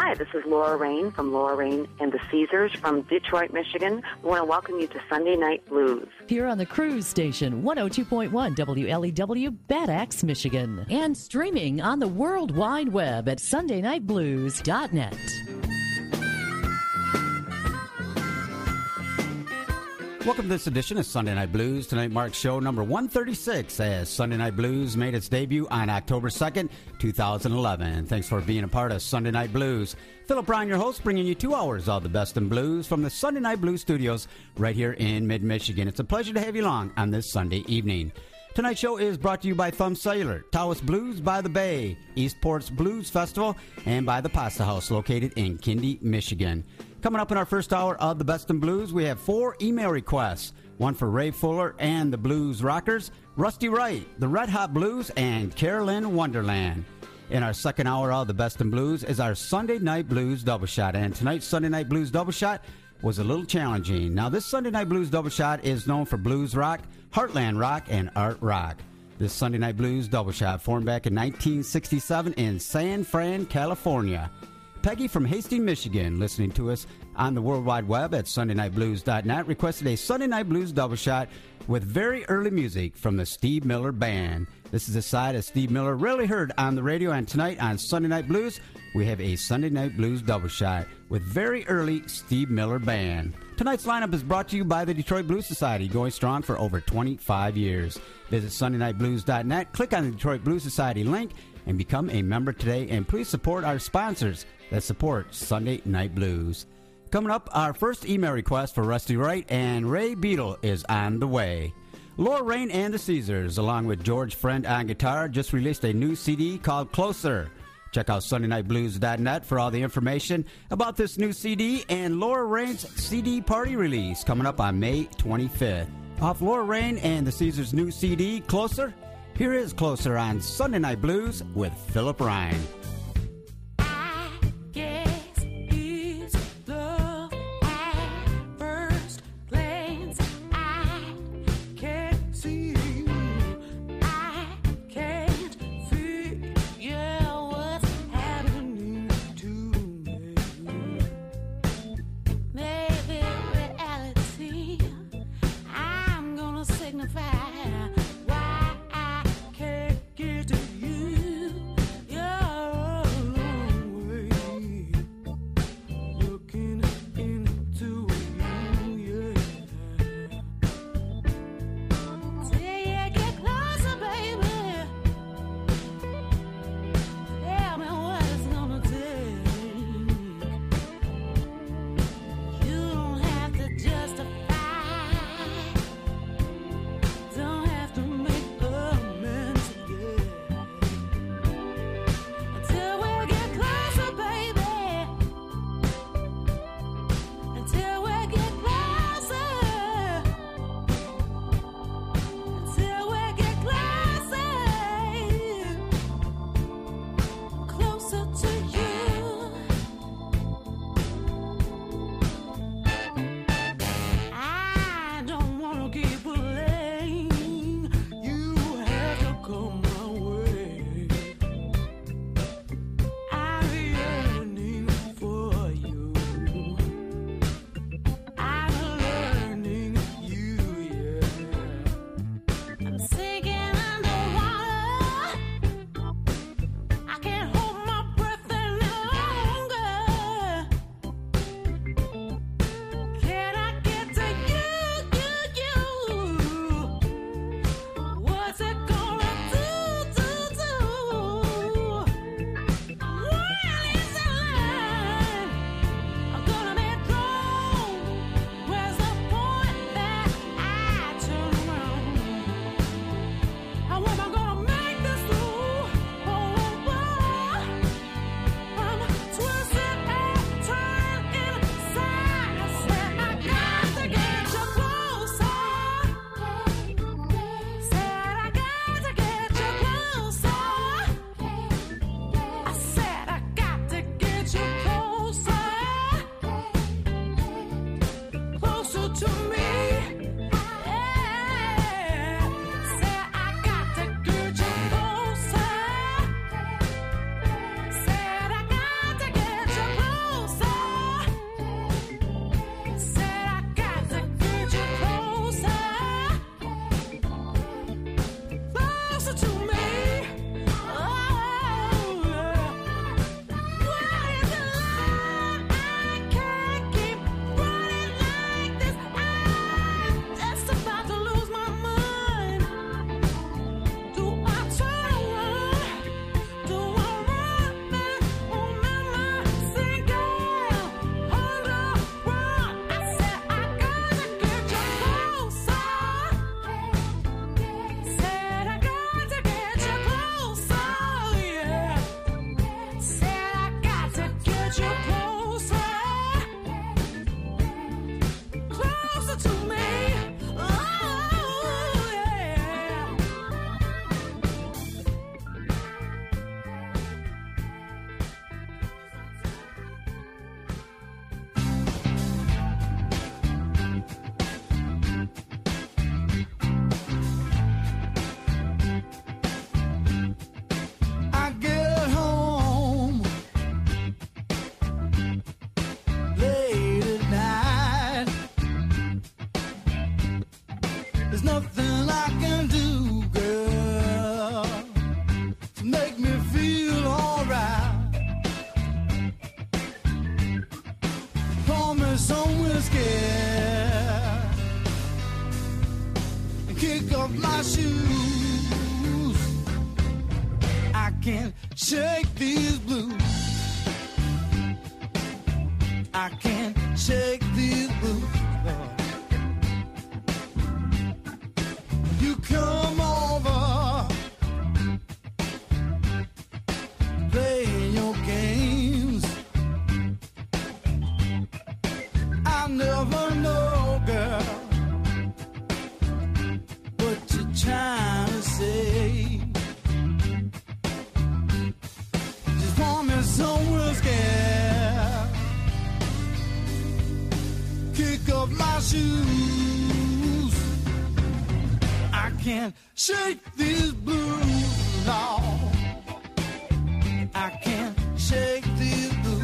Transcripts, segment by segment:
Hi, this is Laura Rain from Laura Rain and the Caesars from Detroit, Michigan. We want to welcome you to Sunday Night Blues. Here on the Cruise Station, 102.1 WLEW, Bad Axe, Michigan. And streaming on the World Wide Web at SundayNightBlues.net. Welcome to this edition of Sunday Night Blues. Tonight marks show number 136 as Sunday Night Blues made its debut on October 2nd, 2011. Thanks for being a part of Sunday Night Blues. Philip Ryan, your host, bringing you 2 hours of the best in blues from the Sunday Night Blues studios right here in mid-Michigan. It's a pleasure to have you along on this Sunday evening. Tonight's show is brought to you by Thumb Cellular, Taos Blues by the Bay, Eastport's Blues Festival, and by the Pasta House located in Kindy, Michigan. Coming up in our first hour of the Best in Blues, we have 4 email requests. One for Ray Fuller and the Blues Rockers, Rusty Wright, the Red Hot Blues, and Carolyn Wonderland. In our second hour of the Best in Blues is our Sunday Night Blues Double Shot. And tonight's Sunday Night Blues Double Shot was a little challenging. Now, this Sunday Night Blues Double Shot is known for blues rock, heartland rock, and art rock. This Sunday Night Blues Double Shot formed back in 1967 in San Fran, California. Peggy from Hastings, Michigan, listening to us on the World Wide Web at SundayNightBlues.net, requested a Sunday Night Blues Double Shot with very early music from the Steve Miller Band. This is a side of Steve Miller rarely heard on the radio, and tonight on Sunday Night Blues, we have a Sunday Night Blues Double Shot with very early Steve Miller Band. Tonight's lineup is brought to you by the Detroit Blues Society, going strong for over 25 years. Visit SundayNightBlues.net, click on the Detroit Blues Society link, and become a member today. And please support our sponsors that support Sunday Night Blues. Coming up, our first email request for Rusty Wright and Ray Beadle is on the way. Laura Rain and the Caesars, along with George Friend on guitar, just released a new CD called Closer. Check out SundayNightBlues.net for all the information about this new CD and Laura Rain's CD party release coming up on May 25th. Off Laura Rain and the Caesars' new CD, Closer, here is Closer on Sunday Night Blues with Philip Ryan. Why I can't get to you. You're off my shoes. I can't shake these blues. I can't shake these blues. You come over, play your games. I never know, girl, what you're trying to say. Just pour me some whiskey, kick up my shoes. I can't shake these blues, no. I can't shake these blues.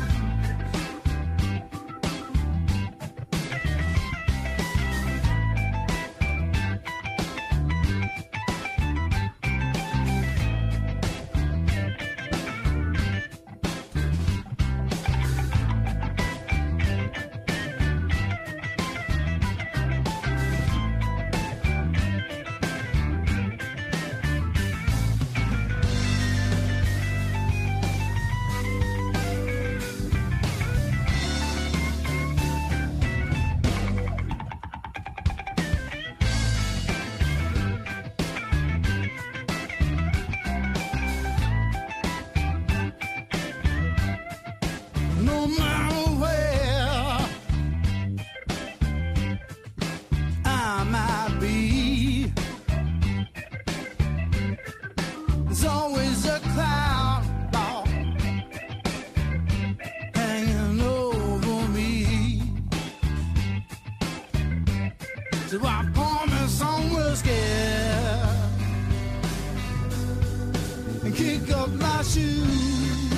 No matter where I might be, there's always a cloud hanging over me. So I pour me some whiskey and kick up my shoes.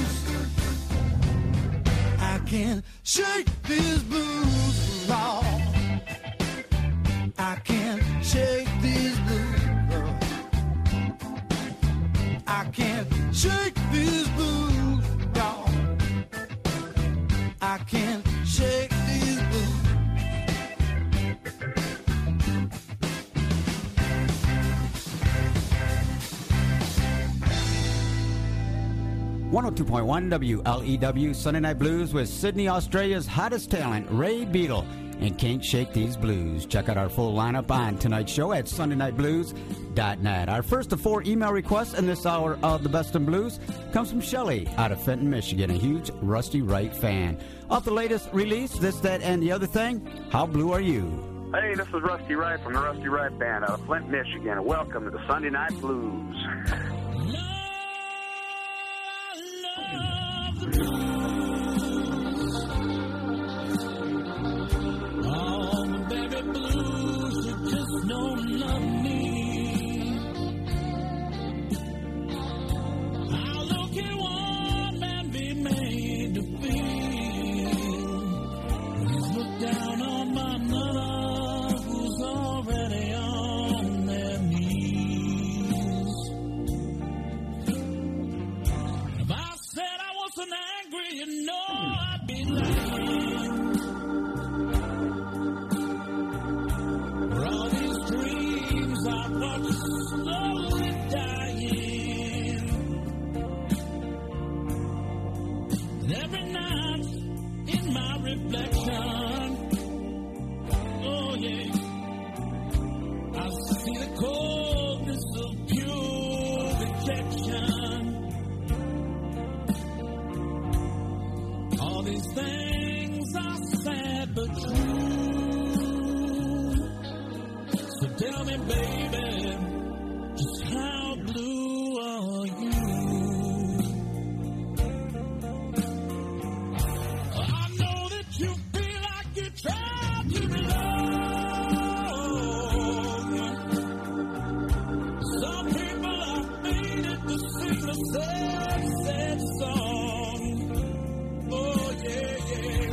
I can't shake these blues, Lord. I can't shake these blues, Lord. I can't shake these blues, Lord. I can't shake these blues. 102.1 WLEW Sunday Night Blues with Sydney, Australia's hottest talent, Ray Beadle, and Can't Shake These Blues. Check out our full lineup on tonight's show at sundaynightblues.net. Our first of 4 email requests in this hour of the Best in Blues comes from Shelley out of Fenton, Michigan, a huge Rusty Wright fan. Off the latest release, This, That, and the Other Thing, How Blue Are You? Hey, this is Rusty Wright from the Rusty Wright Band out of Flint, Michigan. Welcome to the Sunday Night Blues. All the baby blues who just don't love me. How low can one man be made to feel? Please look down on my mother who's already on their knees. If I said I wasn't angry, you know I'd be lying. For all these dreams I watch slowly dying. And every night in my reflection, oh yeah, I see the coldness of pure rejection. All these things are sad but true. So tell me, baby, just how blue are you? I know that you feel like you tried to belong. Some people have made it to sing the sad, sad song. Oh, yeah, yeah.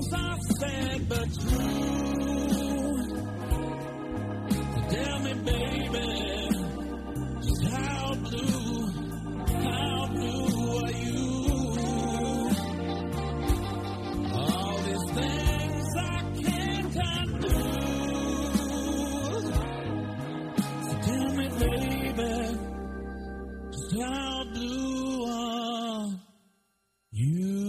things are sad but true. Tell me, baby, just how blue are you? All these things I can't undo. So tell me, baby, just how blue are you?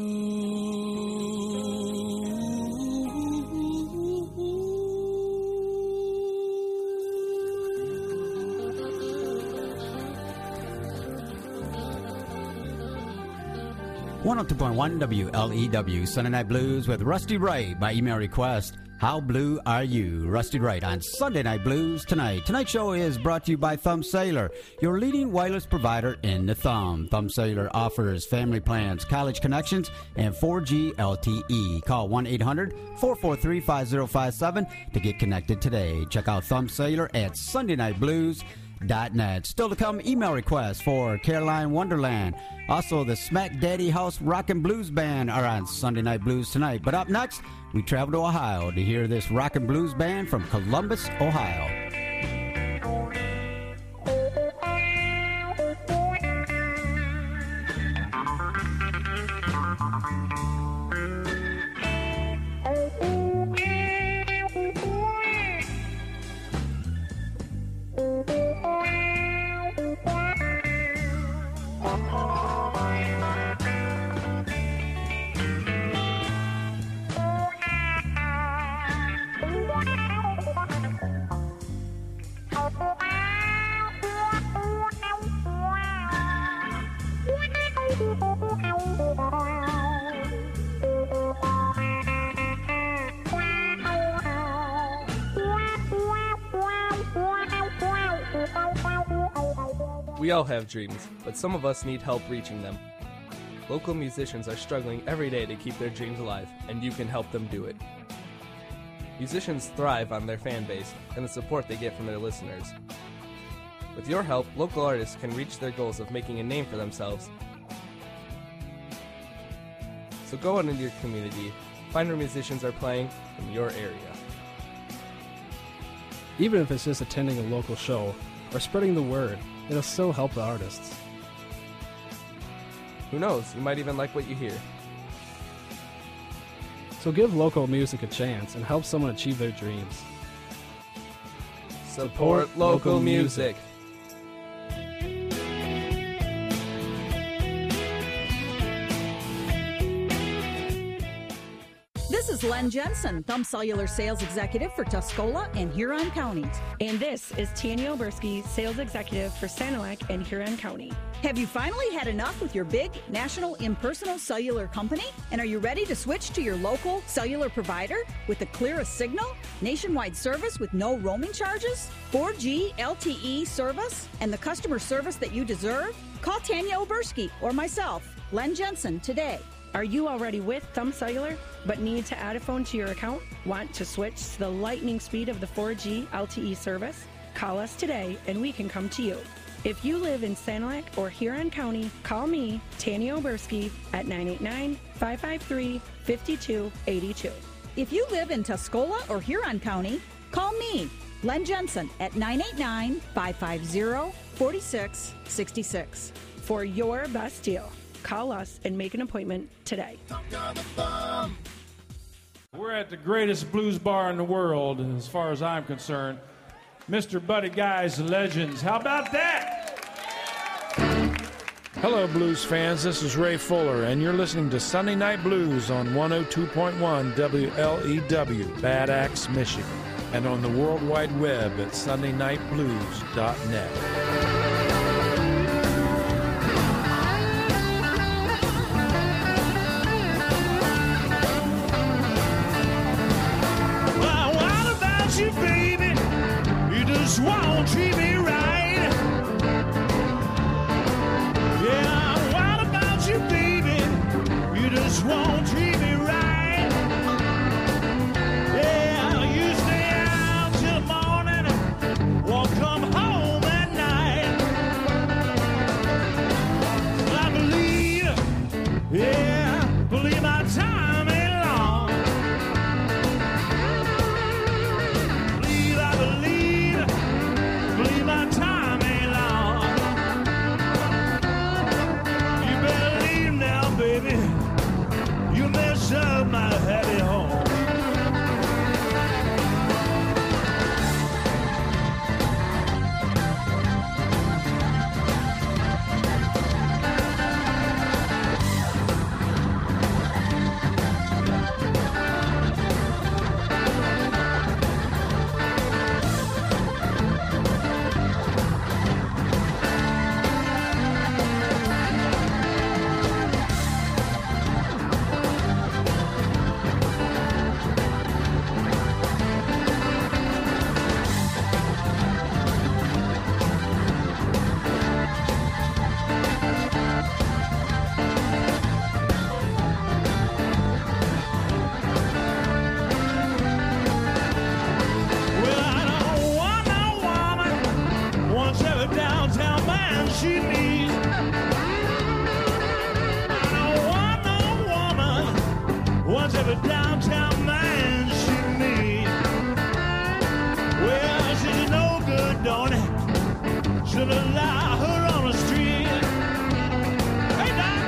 102.1 WLEW, Sunday Night Blues with Rusty Wright by email request. How blue are you? Rusty Wright on Sunday Night Blues tonight. Tonight's show is brought to you by Thumb Sailor, your leading wireless provider in the thumb. Thumb Sailor offers family plans, college connections, and 4G LTE. Call 1-800-443-5057 to get connected today. Check out Thumb Sailor at SundayNightBlues.net. Still to come, email requests for Caroline Wonderland. Also, the Smack Daddy House Rock and Blues Band are on Sunday Night Blues tonight. But up next, we travel to Ohio to hear this rock and blues band from Columbus, Ohio. We all have dreams, but some of us need help reaching them. Local musicians are struggling every day to keep their dreams alive, and you can help them do it. Musicians thrive on their fan base and the support they get from their listeners. With your help, local artists can reach their goals of making a name for themselves. So go out into your community, find where musicians are playing in your area. Even if it's just attending a local show or spreading the word, it'll still help the artists. Who knows, you might even like what you hear. So give local music a chance and help someone achieve their dreams. Support local music. This is Len Jensen, Thumb Cellular Sales Executive for Tuscola and Huron counties. And this is Tanya Oberski, Sales Executive for Sanilac and Huron County. Have you finally had enough with your big national impersonal cellular company? And are you ready to switch to your local cellular provider with the clearest signal, nationwide service with no roaming charges, 4G LTE service, and the customer service that you deserve? Call Tanya Oberski or myself, Len Jensen, today. Are you already with Thumb Cellular but need to add a phone to your account? Want to switch to the lightning speed of the 4G LTE service? Call us today and we can come to you. If you live in Sanilac or Huron County, call me, Tanya Oberski, at 989-553-5282. If you live in Tuscola or Huron County, call me, Len Jensen, at 989-550-4666. For your best deal, call us and make an appointment today. We're at the greatest blues bar in the world, as far as I'm concerned. Mr. Buddy Guy's Legends. How about that? Hello, blues fans. This is Ray Fuller, and you're listening to Sunday Night Blues on 102.1 WLEW, Bad Axe, Michigan, and on the World Wide Web at sundaynightblues.net. You, baby, you just won't treat me right. Yeah, what about you, baby? You just won't treat me right. Yeah, you stay out till morning, won't come home at night. downtown man she meet. Well, she's no good, don't it? Should allow her on the street. Hey, Doc!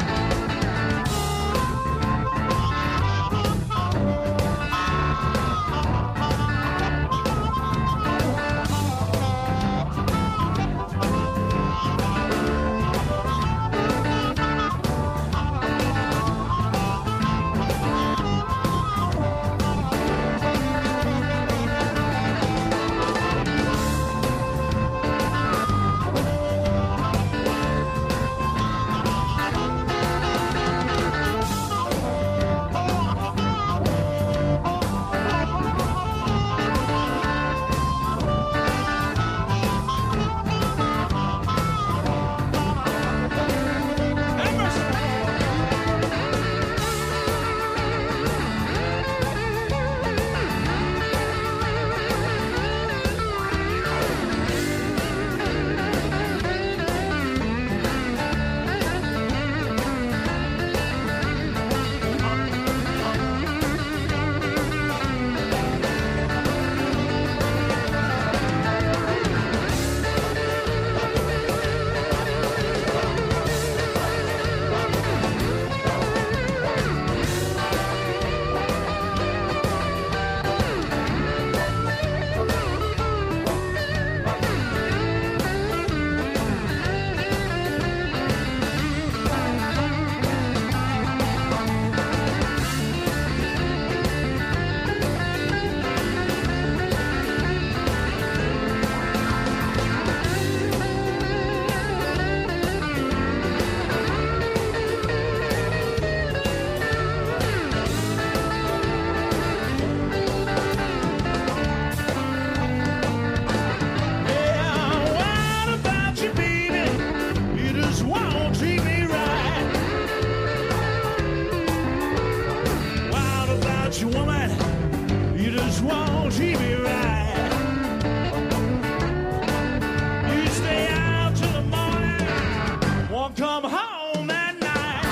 Come home at night.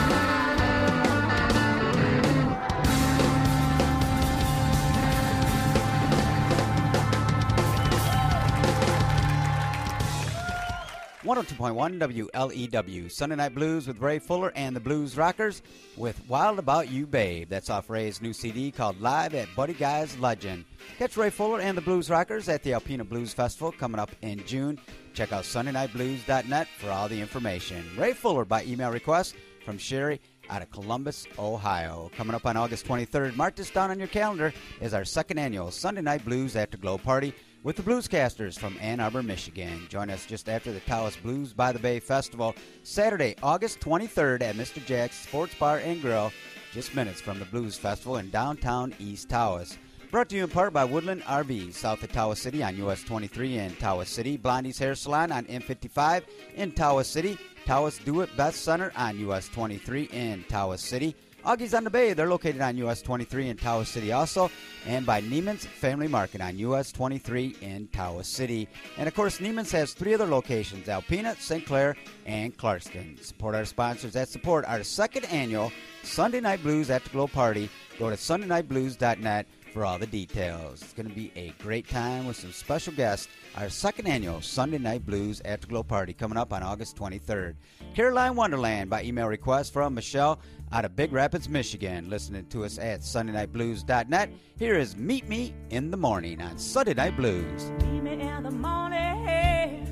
102.1 WLEW, Sunday Night Blues with Ray Fuller and the Blues Rockers with Wild About You Babe. That's off Ray's new CD called Live at Buddy Guy's Legend. Catch Ray Fuller and the Blues Rockers at the Alpena Blues Festival coming up in June. Check out SundayNightBlues.net for all the information. Ray Fuller by email request from Sherry out of Columbus, Ohio. Coming up on August 23rd, mark this down on your calendar, is our second annual Sunday Night Blues Afterglow Party with the Bluescasters from Ann Arbor, Michigan. Join us just after the Taos Blues by the Bay Festival, Saturday, August 23rd at Mr. Jack's Sports Bar and Grill, just minutes from the Blues Festival in downtown East Taos. Brought to you in part by Woodland RV, south of Taos City on US 23 in Taos City. Blondie's Hair Salon on M55 in Taos City. Taos Do It Best Center on US 23 in Taos City. Augie's on the Bay, they're located on US 23 in Taos City also. And by Neiman's Family Market on US 23 in Taos City. And of course, Neiman's has 3 other locations, Alpena, St. Clair, and Clarkston. Support our sponsors that support our second annual Sunday Night Blues Afterglow Party. Go to SundayNightBlues.net for all the details. It's going to be a great time with some special guests. Our second annual Sunday Night Blues Afterglow Party coming up on August 23rd. Caroline Wonderland by email request from Michelle out of Big Rapids, Michigan. Listening to us at SundayNightBlues.net. Here is Meet Me in the Morning on Sunday Night Blues. Meet me in the morning,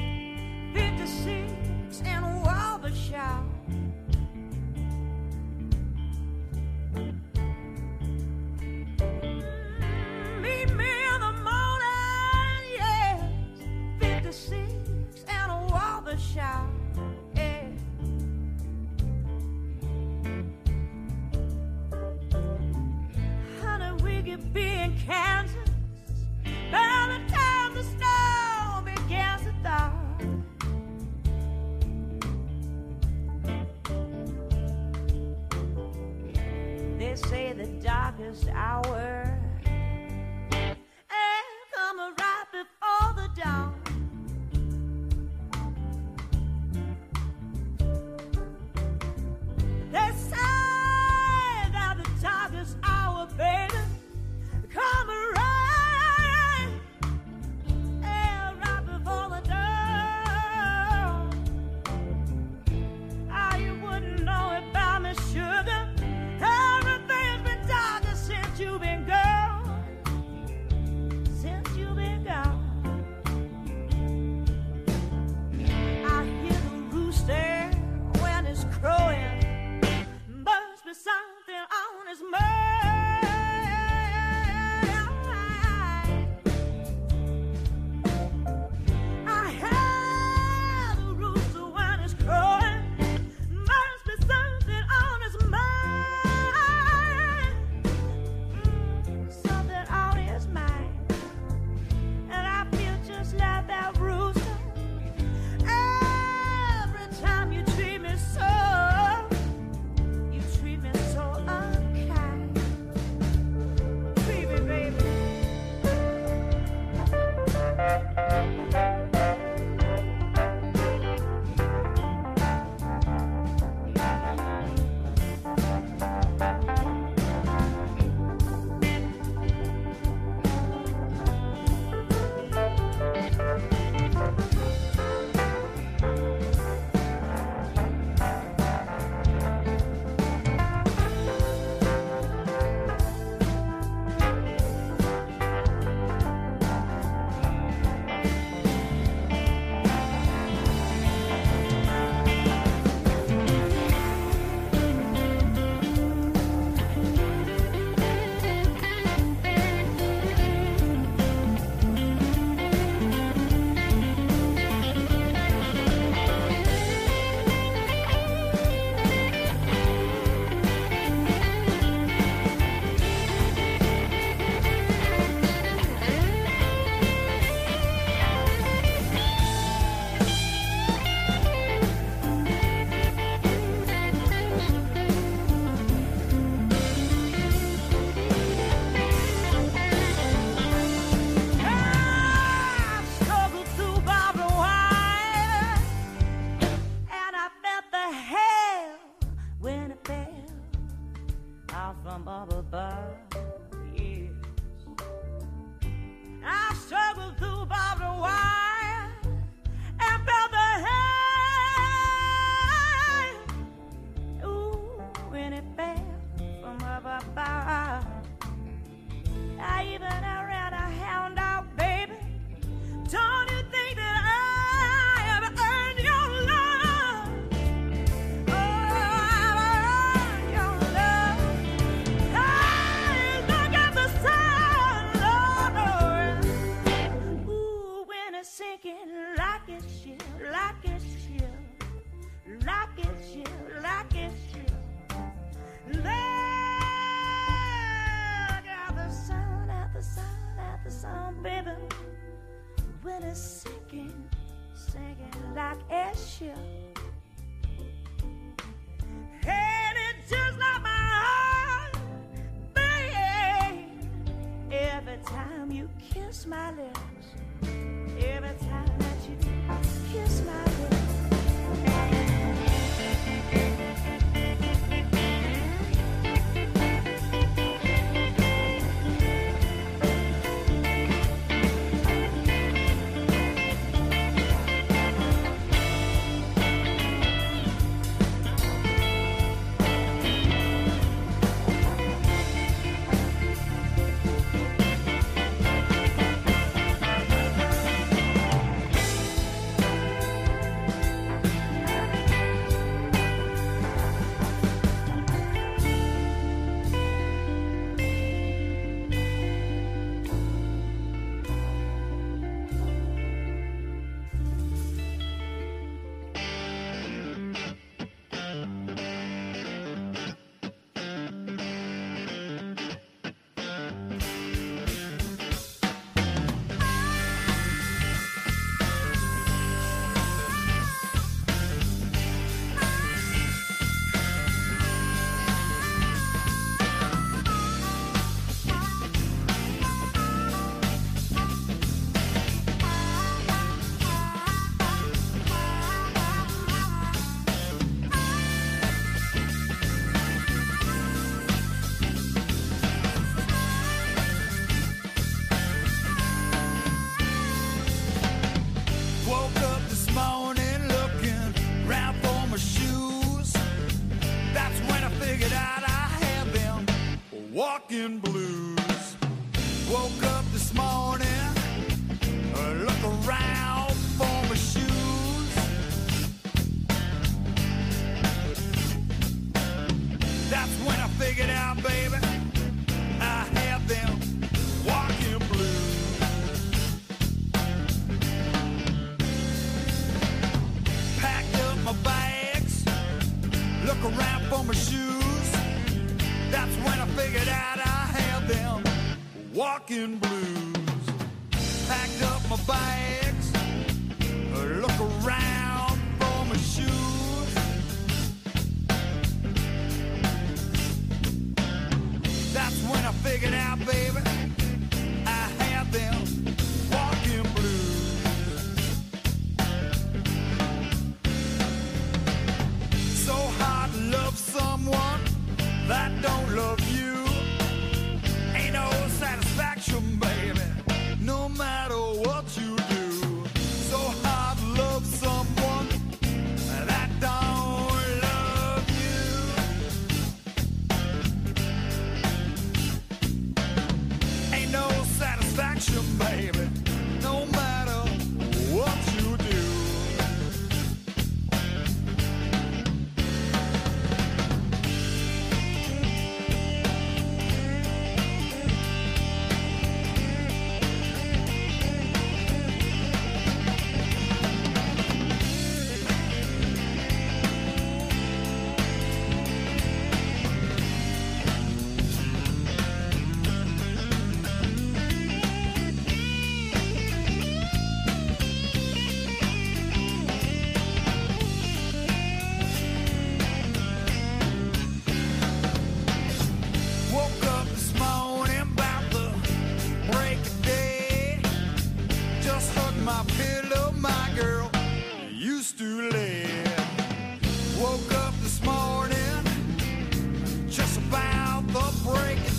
56 in Wabasha. Meet me in the morning, yes, 56 in Wabasha. Yeah. Honey, we could be in Kansas by the time the snow begins to thaw. They say the darkest hour ain't coming right before the dawn. They say that the darkest hour above. Yes, I struggled through barbed wire and felt the hand. Ooh, when it fell from up above. I even ran a hound dog, baby. Don't you think that I have earned your love? Oh, I've earned your love. Hey, look at the sun, Lord. Ooh, when it's sinking like it's chill, like it's chill, like it's chill, like it's chill. Look at the sun, at the sun, at the sun, baby. When it's sinking, sinking like a ship. And it's just like my heart, babe. Every time you kiss my lips, every time that you kiss my lips. Walking blues. Woke up this morning, look around for my shoes. That's when I figured out, baby, I have them walking blues. Packed up my bags, look around for my shoes. That's when I figured out I have them walking blues. Packed up my bags, look around for my shoes. That's when I figured out, baby, I have them walking blues. So hard to love someone that don't love you. Ain't no satisfaction, baby, no matter what you do. So hard to love someone that don't love you. Ain't no satisfaction, baby, no matter what you do. Woke up this morning, just about the break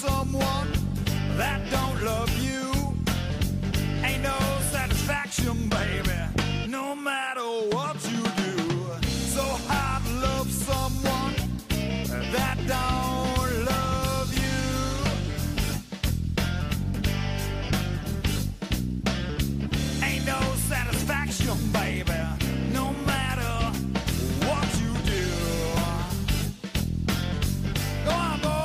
someone that don't love you. Ain't no satisfaction, baby, no matter what you do. So hard to love someone that don't love you. Ain't no satisfaction, baby, no matter what you do. Go on, boy.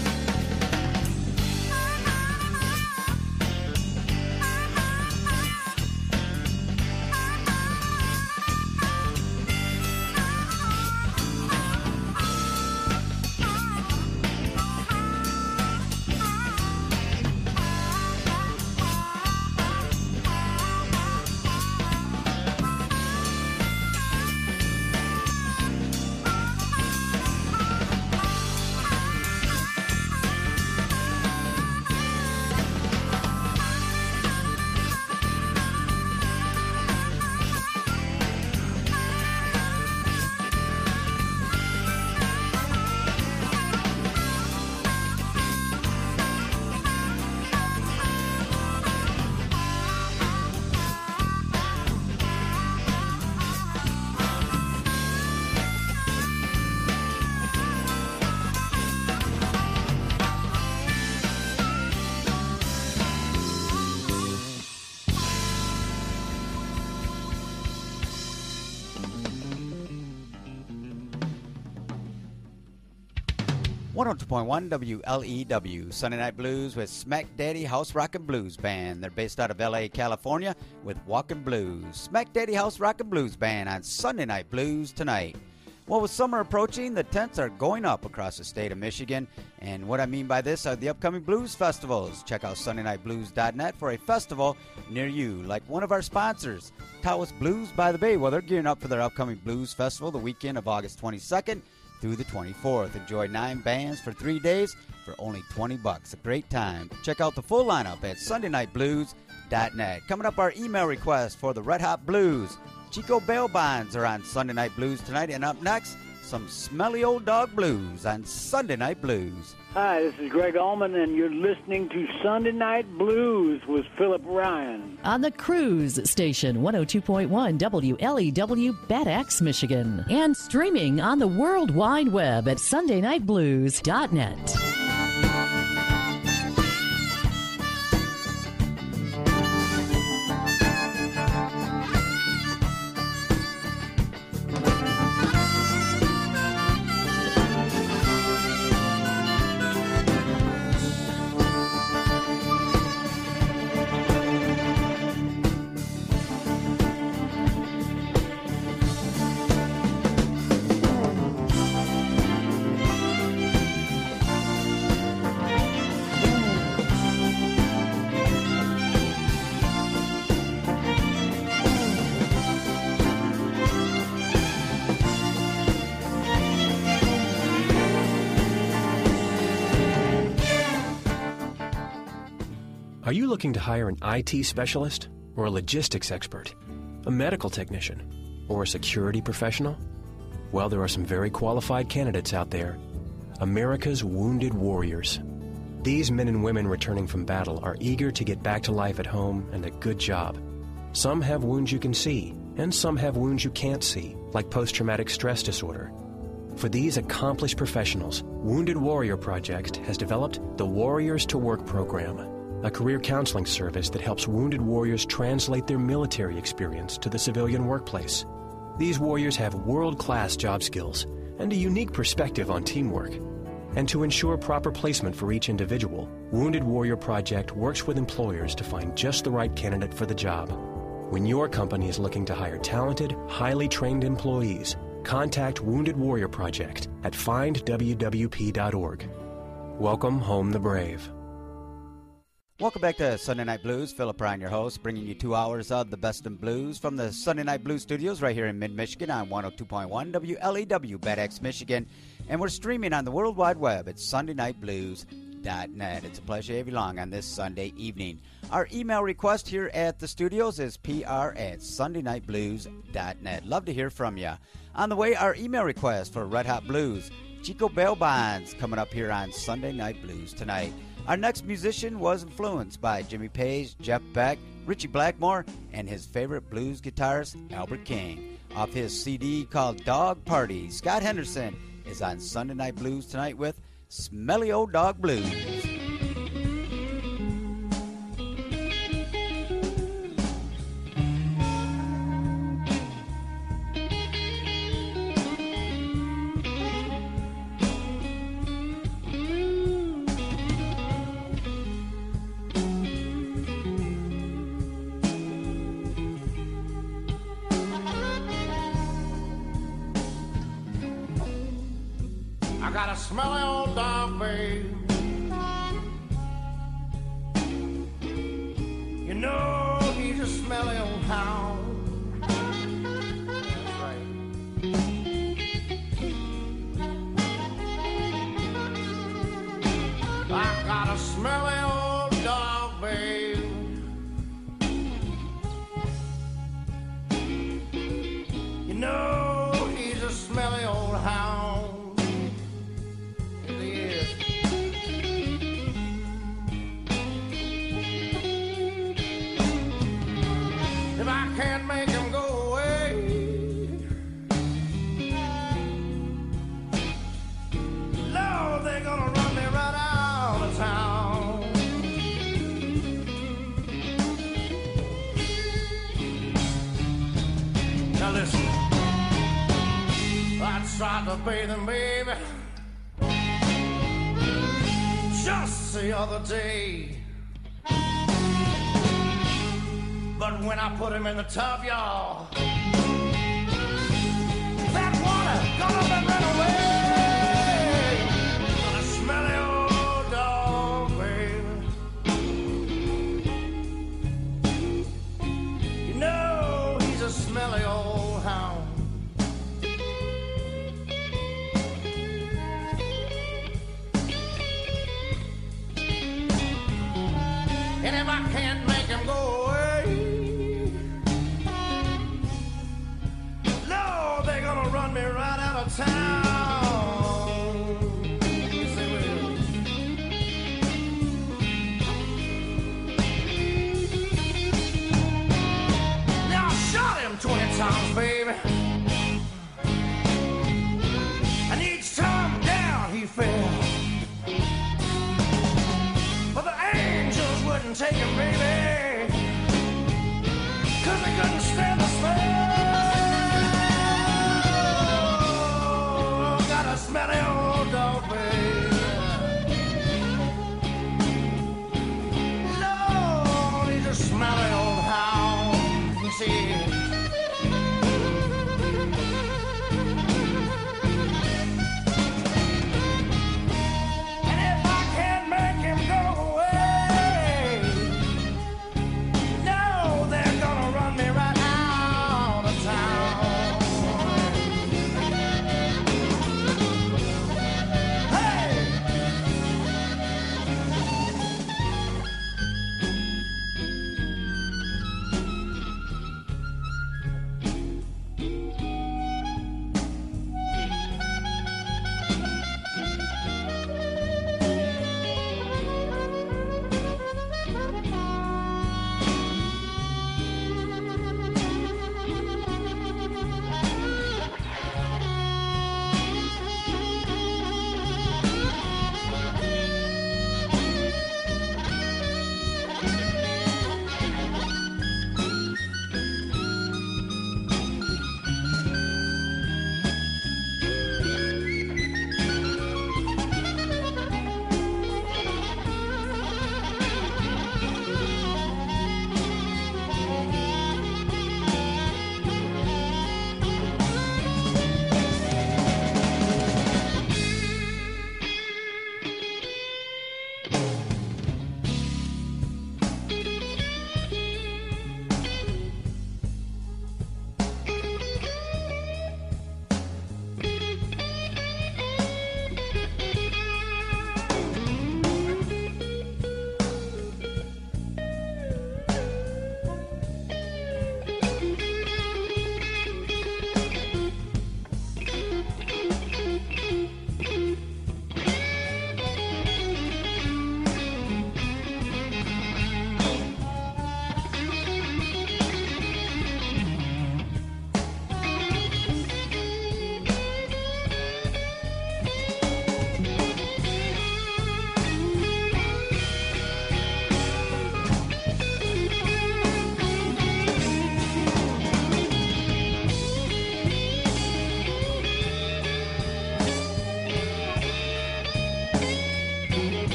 .1 WLEW, Sunday Night Blues with Smack Daddy House Rockin' Blues Band. They're based out of L.A., California with Walkin' Blues. Smack Daddy House Rockin' Blues Band on Sunday Night Blues tonight. Well, with summer approaching, the tents are going up across the state of Michigan. And what I mean by this are the upcoming blues festivals. Check out SundayNightBlues.net for a festival near you, like one of our sponsors, Taos Blues by the Bay. Well, they're gearing up for their upcoming blues festival the weekend of August 22nd through the 24th. Enjoy 9 bands for 3 days for only $20. A great time. Check out the full lineup at SundayNightBlues.net. Coming up, our email request for the Red Hot Blues. Chico Bail Bonds are on Sunday Night Blues tonight. And up next, some Smelly Old Dog Blues on Sunday Night Blues. Hi, this is Greg Allman, and you're listening to Sunday Night Blues with Philip Ryan. On the Cruise Station, 102.1 WLEW, Bad Axe, Michigan. And streaming on the World Wide Web at SundayNightBlues.net. Are you looking to hire an IT specialist or a logistics expert, a medical technician, or a security professional? Well, there are some very qualified candidates out there. America's Wounded Warriors. These men and women returning from battle are eager to get back to life at home and a good job. Some have wounds you can see, and some have wounds you can't see, like post-traumatic stress disorder. For these accomplished professionals, Wounded Warrior Project has developed the Warriors to Work program, a career counseling service that helps wounded warriors translate their military experience to the civilian workplace. These warriors have world-class job skills and a unique perspective on teamwork. And to ensure proper placement for each individual, Wounded Warrior Project works with employers to find just the right candidate for the job. When your company is looking to hire talented, highly trained employees, contact Wounded Warrior Project at findwwp.org. Welcome home the brave. Welcome back to Sunday Night Blues. Philip Ryan, your host, bringing you 2 hours of the best in blues from the Sunday Night Blues studios right here in mid-Michigan on 102.1 WLEW, Bad Axe, Michigan. And we're streaming on the World Wide Web at SundayNightBlues.net. It's a pleasure to have you along on this Sunday evening. Our email request here at the studios is PR@SundayNightBlues.net. Love to hear from you. On the way, our email request for Red Hot Blues. Chico Bell Bonds coming up here on Sunday Night Blues tonight. Our next musician was influenced by Jimmy Page, Jeff Beck, Richie Blackmore, and his favorite blues guitarist, Albert King. Off his CD called Dog Party, Scott Henderson is on Sunday Night Blues tonight with Smelly Old Dog Blues. I got a smelly old dog, babe. You know he's a smelly old hound. That's right. I got a smelly old dog, babe. You know he's a smelly old hound. If I can't make him go away, Lord, they're gonna run me right out of town. Now listen, I tried to bathe him, baby, just the other day. But when I put him in the tub, y'all, that water got up and ran away. Got a smelly old dog, baby. You know he's a smelly old hound. And if I can't make him go away, run me right out of town. Yes, they will. Now I shot him 20 times, baby, and each time down he fell. But the angels wouldn't take him, baby, 'cause they couldn't stand the smell.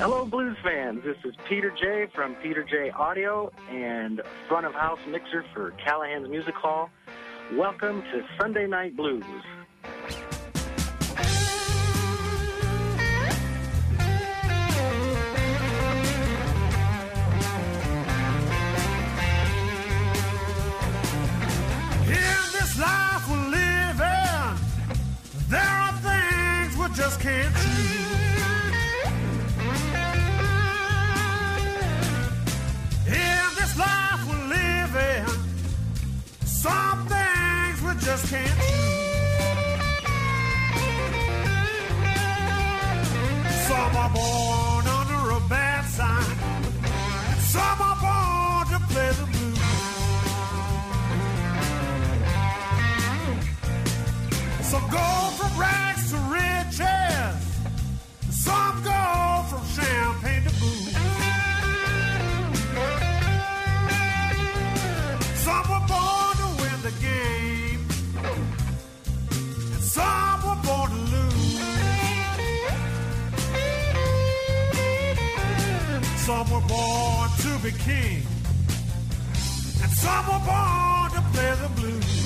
Hello, blues fans. This is Peter J. from Peter J. Audio and front of house mixer for Callahan's Music Hall. Welcome to Sunday Night Blues. In this life we're living, there are things we just can't choose. In this life we're living, some things we just can't choose. Some are born under a bad sign, some are born to play the blues. Some go from rags to riches, some go from champagne to booze. Some were born to win the game, and some were born to lose. Some were born to be king, and some were born to play the blues.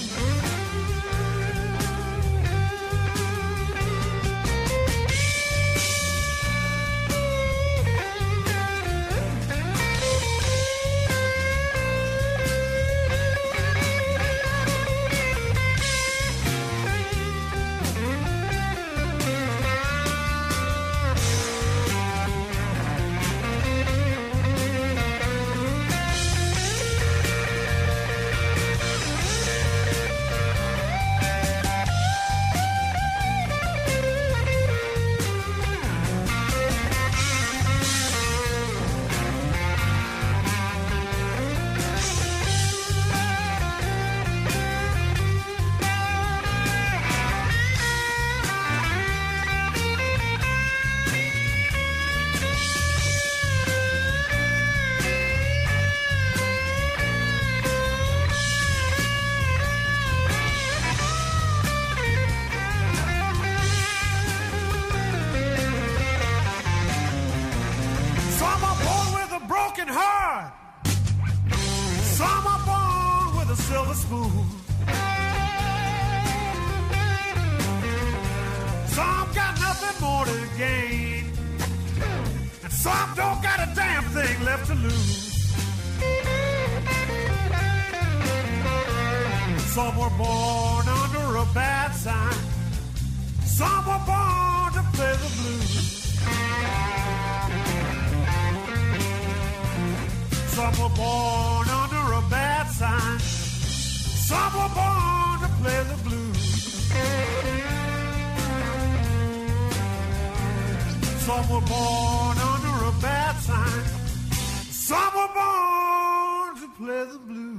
Some were born under a bad sign. Some were born to play the blues. Some were born under a bad sign. Some were born to play the blues. Some were born under a bad sign. Some were born to play the blues.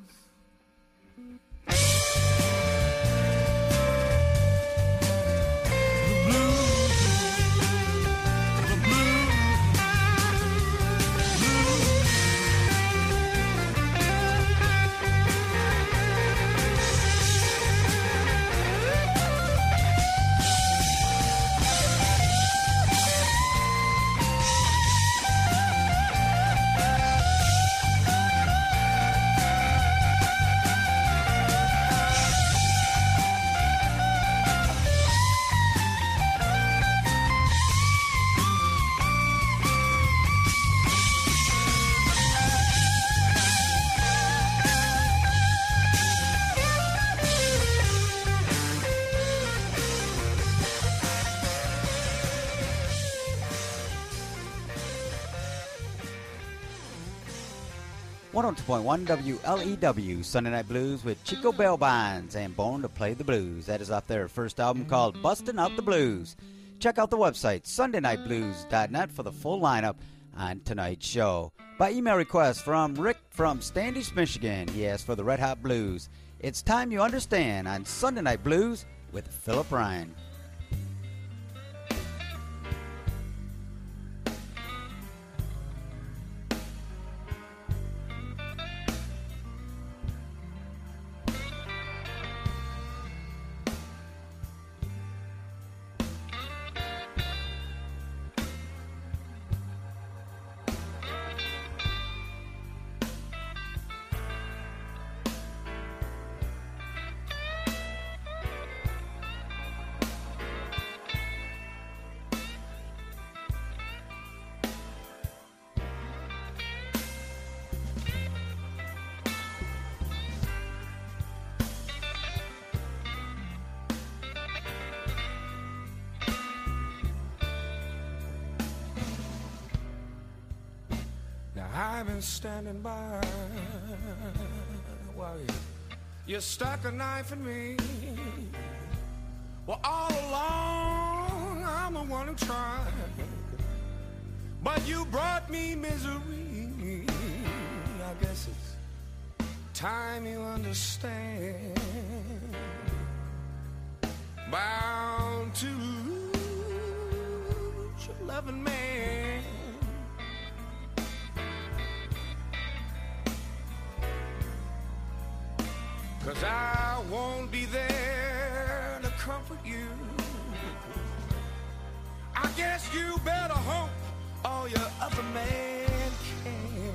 .1 WLEW, Sunday Night Blues with Chico Bellbines and Born to Play the Blues. That is off their first album called Bustin' Out the Blues. Check out the website, sundaynightblues.net, for the full lineup on tonight's show. By email request from Rick from Standish, Michigan, he asked for the Red Hot Blues. It's Time You Understand on Sunday Night Blues with Philip Ryan. Now I've been standing by while you stuck a knife in me. Well, all along I'm the one who tried, but you brought me misery. I guess it's time you understand. Bound to lose your loving man. 'Cause I won't be there to comfort you. I guess you better hope all your other man can.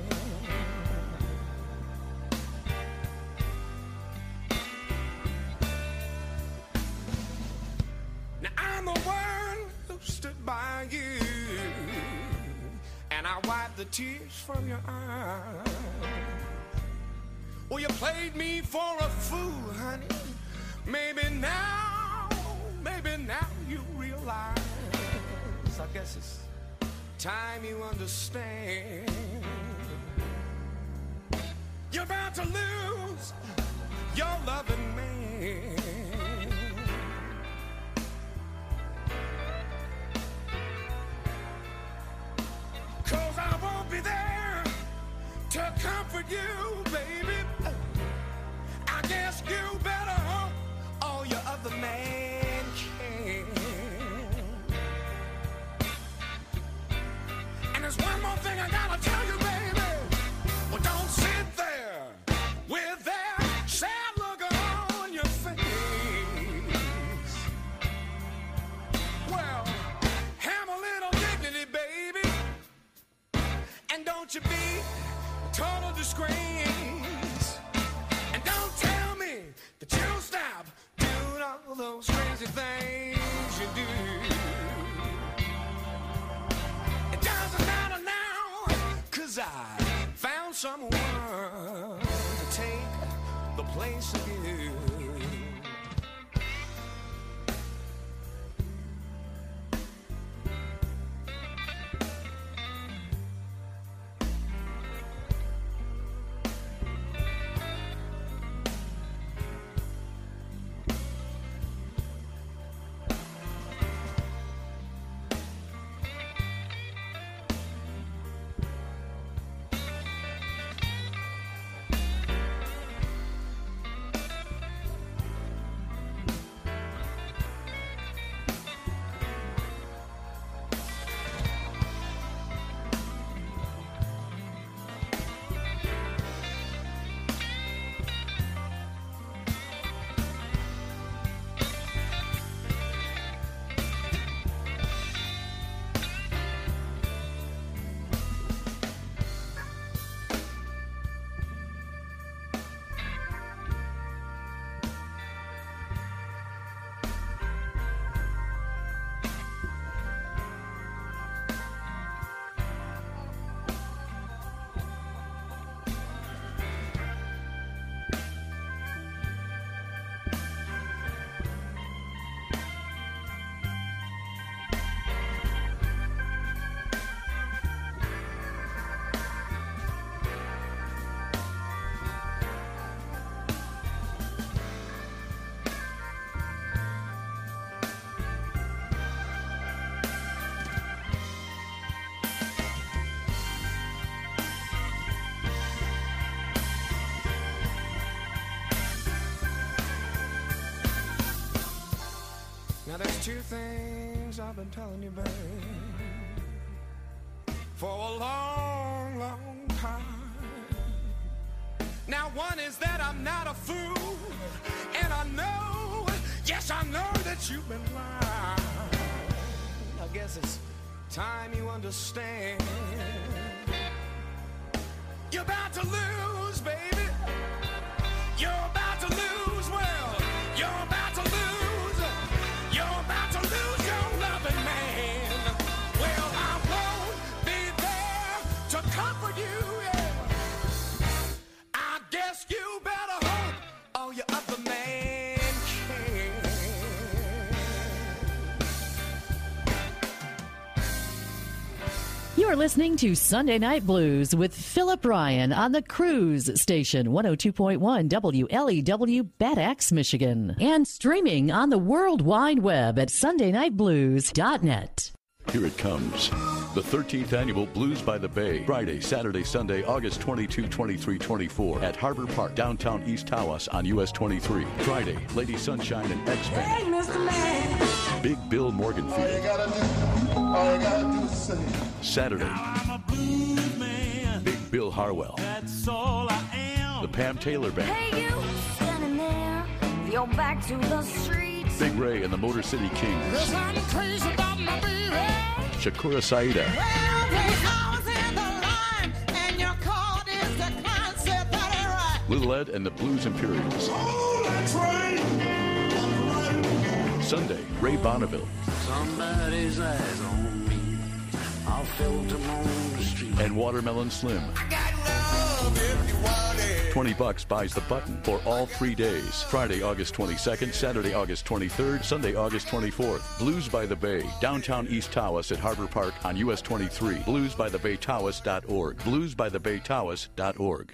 Now I'm the one who stood by you, and I wiped the tears from your eyes. Well, you played me for a fool, honey. Maybe now you realize. I guess it's time you understand. You're about to lose your loving man. 'Cause I won't be there to comfort you, baby. I guess you better hope all your other man can. And there's one more thing I gotta tell you, baby. Well, don't sit there with that sad look on your face. Well, have a little dignity, baby. And don't you be a total disgrace. And don't tell me that you'll stop doing all those crazy things you do. It doesn't matter now, 'cause I found someone to take the place of you. Now there's two things I've been telling you, babe, for a long, long time. Now one is that I'm not a fool, and I know, yes I know that you've been lying. I guess it's time you understand. You're about to lose, baby. You're about to lose, well, you're about to lose. You're about to lose your loving man. Well, I won't be there to comfort you, yeah. I guess you better hope all your other man can. You You're listening to Sunday Night Blues with Philip Ryan on the Cruise Station, 102.1 WLEW, Bad Axe, Michigan. And streaming on the World Wide Web at sundaynightblues.net. Here it comes. The 13th Annual Blues by the Bay. Friday, Saturday, Sunday, August 22, 23, 24 at Harbor Park, downtown East Tawas on US 23. Friday, Lady Sunshine and X-Men. Hey, Mr. Man. Big Bill Morganfield. All you gotta do is sing. Saturday, I'm a blues man. Big Bill Harwell. That's all I am. The Pam Taylor Band. Hey, you standing there, your back to the streets. Big Ray and the Motor City Kings. 'Cause I'm crazy about my baby. Shakura Saida. Well, there's hours in the line, and your card is declined. Said that ain't right. Little Ed and the Blues Imperials. Oh, that's right. Sunday, Ray Bonneville. Somebody's eyes on me. I felt them on the street. And Watermelon Slim. I got love if you want it. $20 buys the button for all 3 days. Friday, August 22nd, Saturday, August 23rd, Sunday, August 24th. Blues by the Bay, downtown East Tawas at Harbor Park on US 23. Bluesbythebaytawas.org. Bluesbythebaytawas.org.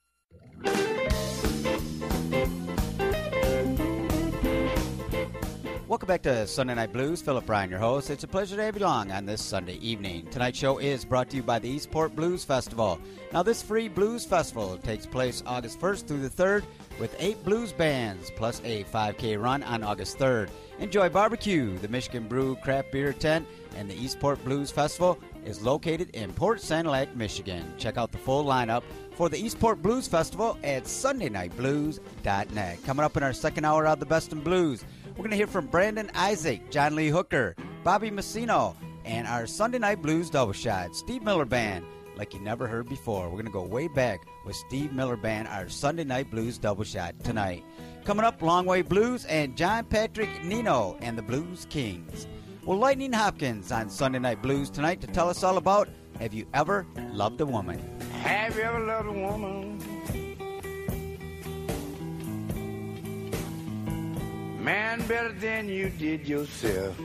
Welcome back to Sunday Night Blues. Philip Ryan, your host. It's a pleasure to have you along on this Sunday evening. Tonight's show is brought to you by the Eastport Blues Festival. Now, this free blues festival takes place August 1st through the 3rd with 8 blues bands plus a 5K run on August 3rd. Enjoy barbecue. The Michigan Brew Craft Beer Tent and the Eastport Blues Festival is located in Port Sanilac, Michigan. Check out the full lineup for the Eastport Blues Festival at sundaynightblues.net. Coming up in our second hour of the Best in Blues, we're going to hear from Brandon Isaac, John Lee Hooker, Bobby Messino, and our Sunday Night Blues double shot, Steve Miller Band, like you never heard before. We're going to go way back with Steve Miller Band, our Sunday Night Blues double shot tonight. Coming up, Long Way Blues and John Patrick Nino and the Blues Kings. Well, Lightning Hopkins on Sunday Night Blues tonight to tell us all about Have You Ever Loved a Woman? Have you ever loved a woman? Man, better than you did yourself.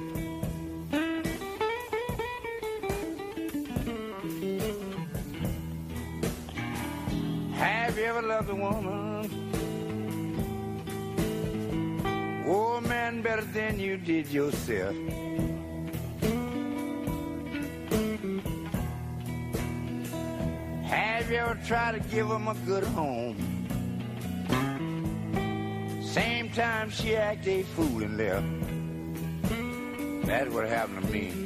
Have you ever loved a woman? Oh, man, better than you did yourself. Have you ever tried to give them a good home? Same time she act a fool and left. That's what happened to me.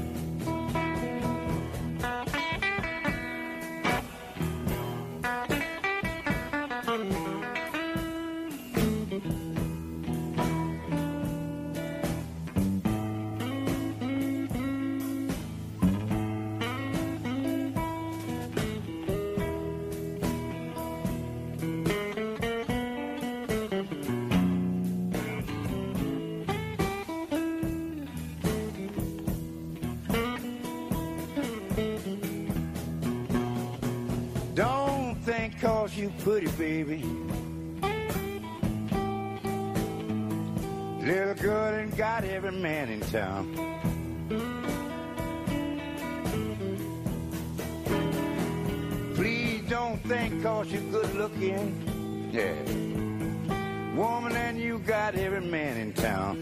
Cause you pretty, baby. Little girl and got every man in town. Please don't think cause you're good looking. Yeah. Woman, and you got every man in town.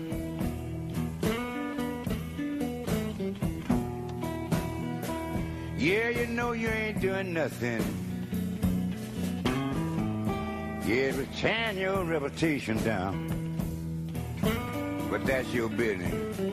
Yeah, you know you ain't doing nothing. Yeah, but tearing your reputation down. But that's your business.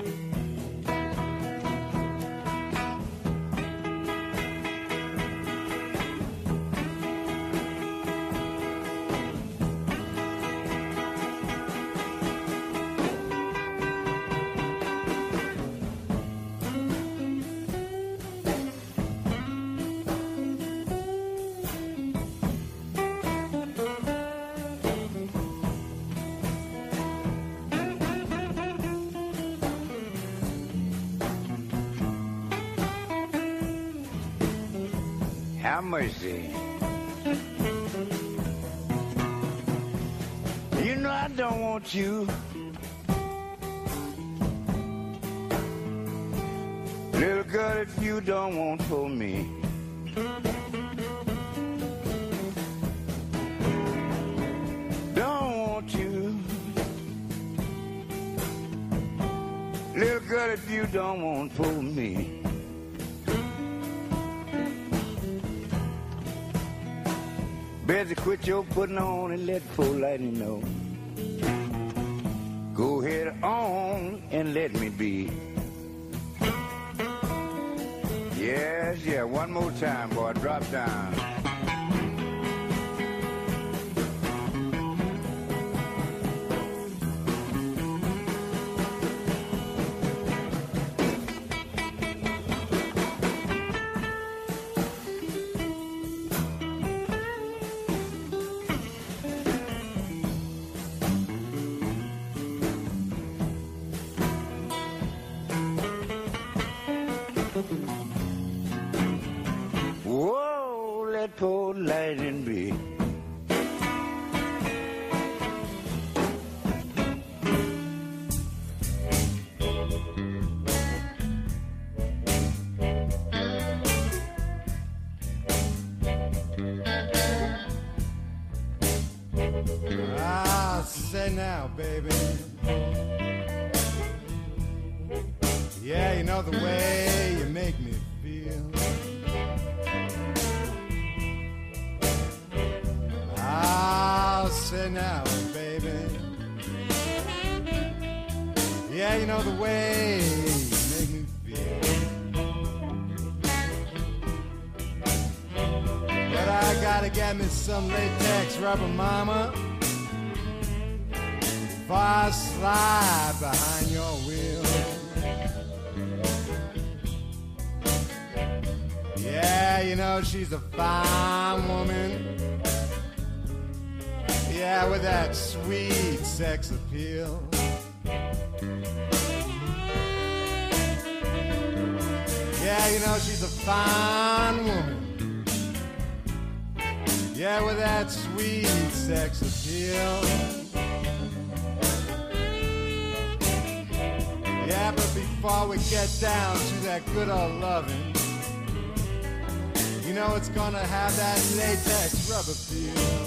Have mercy. You know I don't want you Little girl, if you don't want for me, don't want you. Little girl, if you don't want for me, better quit your putting on and let full lightning know. Go ahead on and let me be. Yes, yeah, one more time, boy, drop down. Whoa, let poor lightning be. Ah, say now, baby. Yeah, you know the way you make me feel. I'll say now, baby. Yeah, you know the way you make me feel. But I gotta get me some latex rubber, mama, before I slide behind your wheel. Yeah, you know she's a fine woman. Yeah, with that sweet sex appeal. Yeah, you know she's a fine woman. Yeah, with that sweet sex appeal. Yeah, but before we get down to that good old loving, you know it's gonna have that latex rubber feel.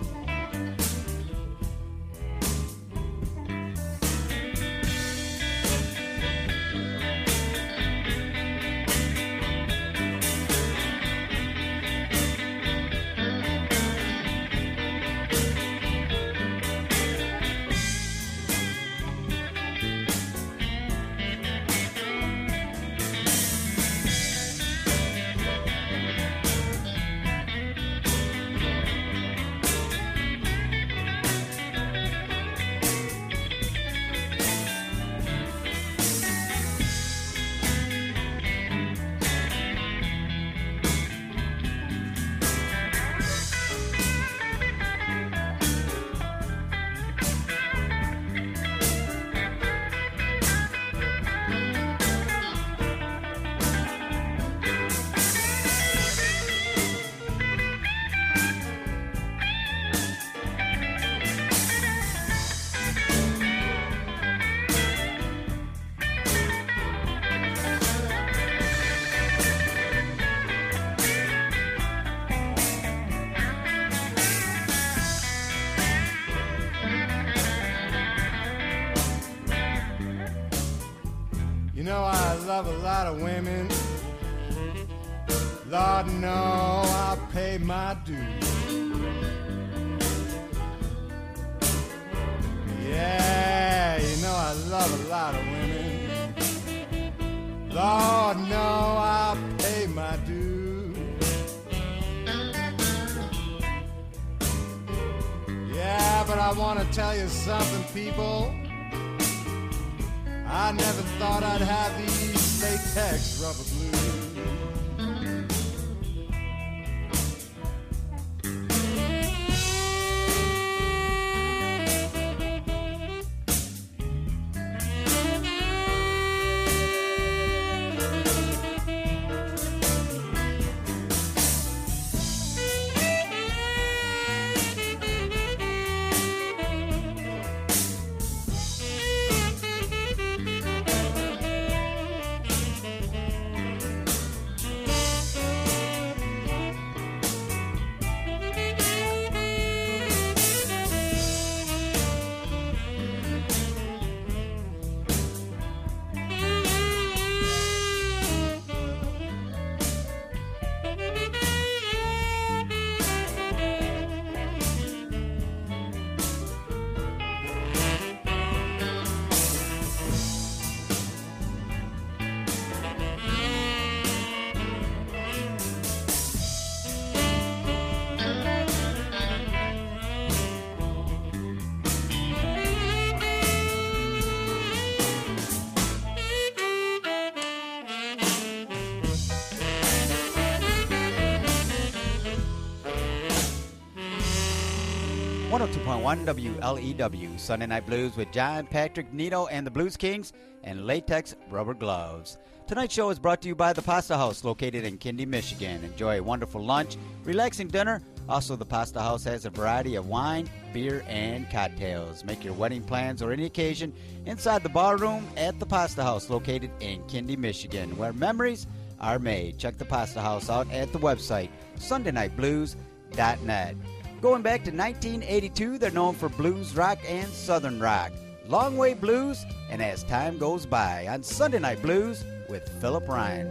You know I love a lot of women. Lord, no, I'll pay my dues. Yeah, you know I love a lot of women. Lord, no, I'll pay my dues. Yeah, but I want to tell you something, people. I never thought I'd have these latex rubber blues. 102.1 WLEW, Sunday Night Blues with John, Patrick, Nito, and the Blues Kings, and latex rubber gloves. Tonight's show is brought to you by the Pasta House, located in Kindy, Michigan. Enjoy a wonderful lunch, relaxing dinner. Also, the Pasta House has a variety of wine, beer, and cocktails. Make your wedding plans or any occasion inside the bar room at the Pasta House, located in Kindy, Michigan, where memories are made. Check the Pasta House out at the website, sundaynightblues.net. Going back to 1982, they're known for blues rock and southern rock. Long Way Blues, and As Time Goes By on Sunday Night Blues with Philip Ryan.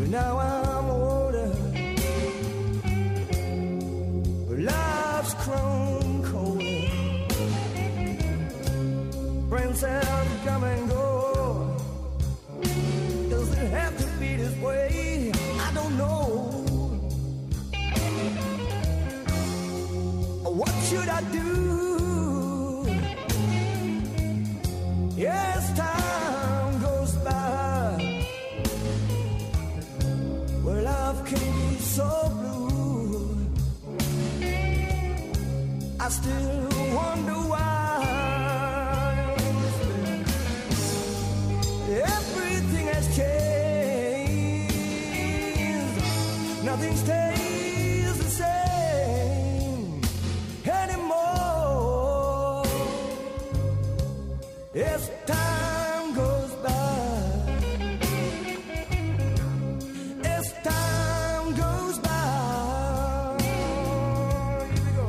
But now I'm older. Life's grown colder. Friends have come and go. Does it have to be this way? I don't know. What should I do? Yes, time goes by. Well, life can be so blue. I still wonder why. Everything has changed. Nothing stays the same anymore. As time goes by, as time goes by. Here we go.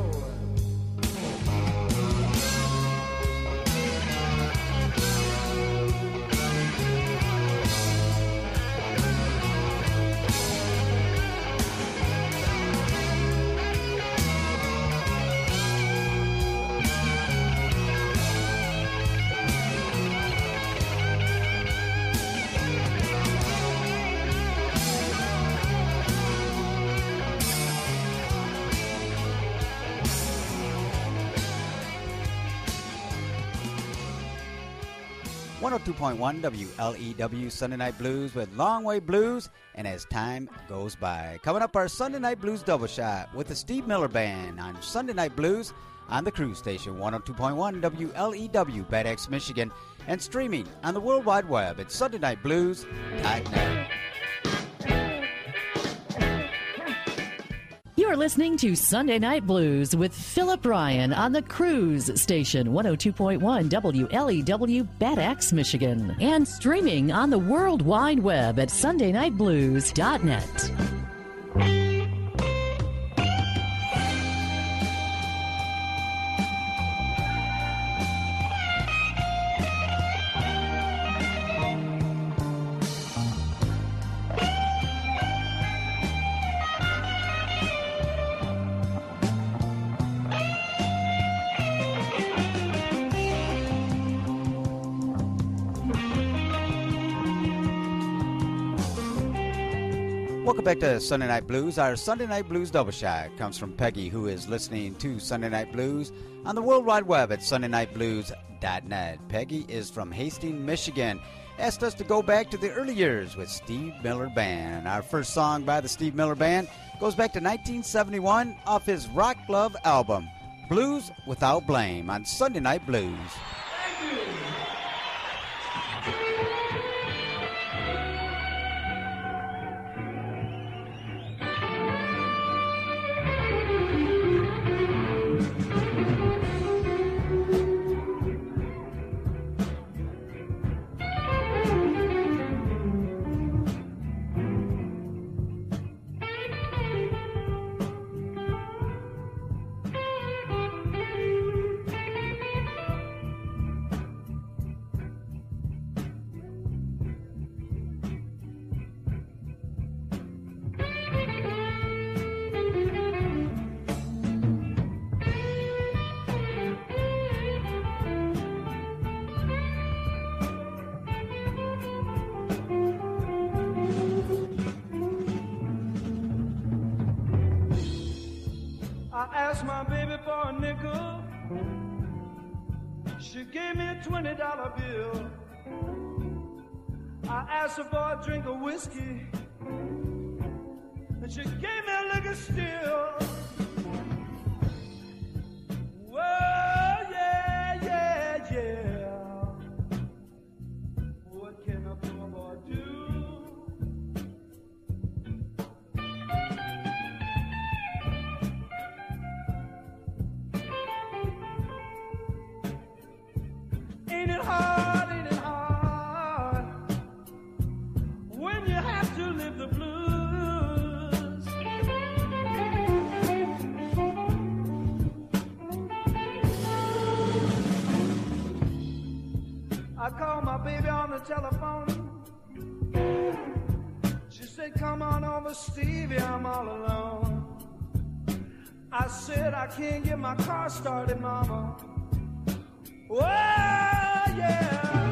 .1 WLEW Sunday Night Blues with Long Way Blues and As Time Goes By. Coming up, our Sunday Night Blues double shot with the Steve Miller Band on Sunday Night Blues on the Cruise Station 102.1 WLEW Bad Axe, Michigan, and streaming on the World Wide Web at SundayNightBlues.net. You're listening to Sunday Night Blues with Philip Ryan on the Cruise Station 102.1 WLEW Bad Axe, Michigan, and streaming on the World Wide Web at SundayNightBlues.net. Welcome back to Sunday Night Blues. Our Sunday Night Blues double shot comes from Peggy, who is listening to Sunday Night Blues on the World Wide Web at SundayNightBlues.net. Peggy is from Hastings, Michigan. Asked us to go back to the early years with Steve Miller Band. Our first song by the Steve Miller Band goes back to 1971 off his Rock Love album, Blues Without Blame, on Sunday Night Blues. Thank you. I asked my baby for a nickel. She gave me a $20 bill. I asked her for a drink of whiskey, and she gave me a liquor still. Well, yeah. What can a poor boy do? Ain't it hard when you have to live the blues? I called my baby on the telephone. She said said, come on over, Stevie, I'm all alone. I said, I can't get my car started, mama. Oh, yeah.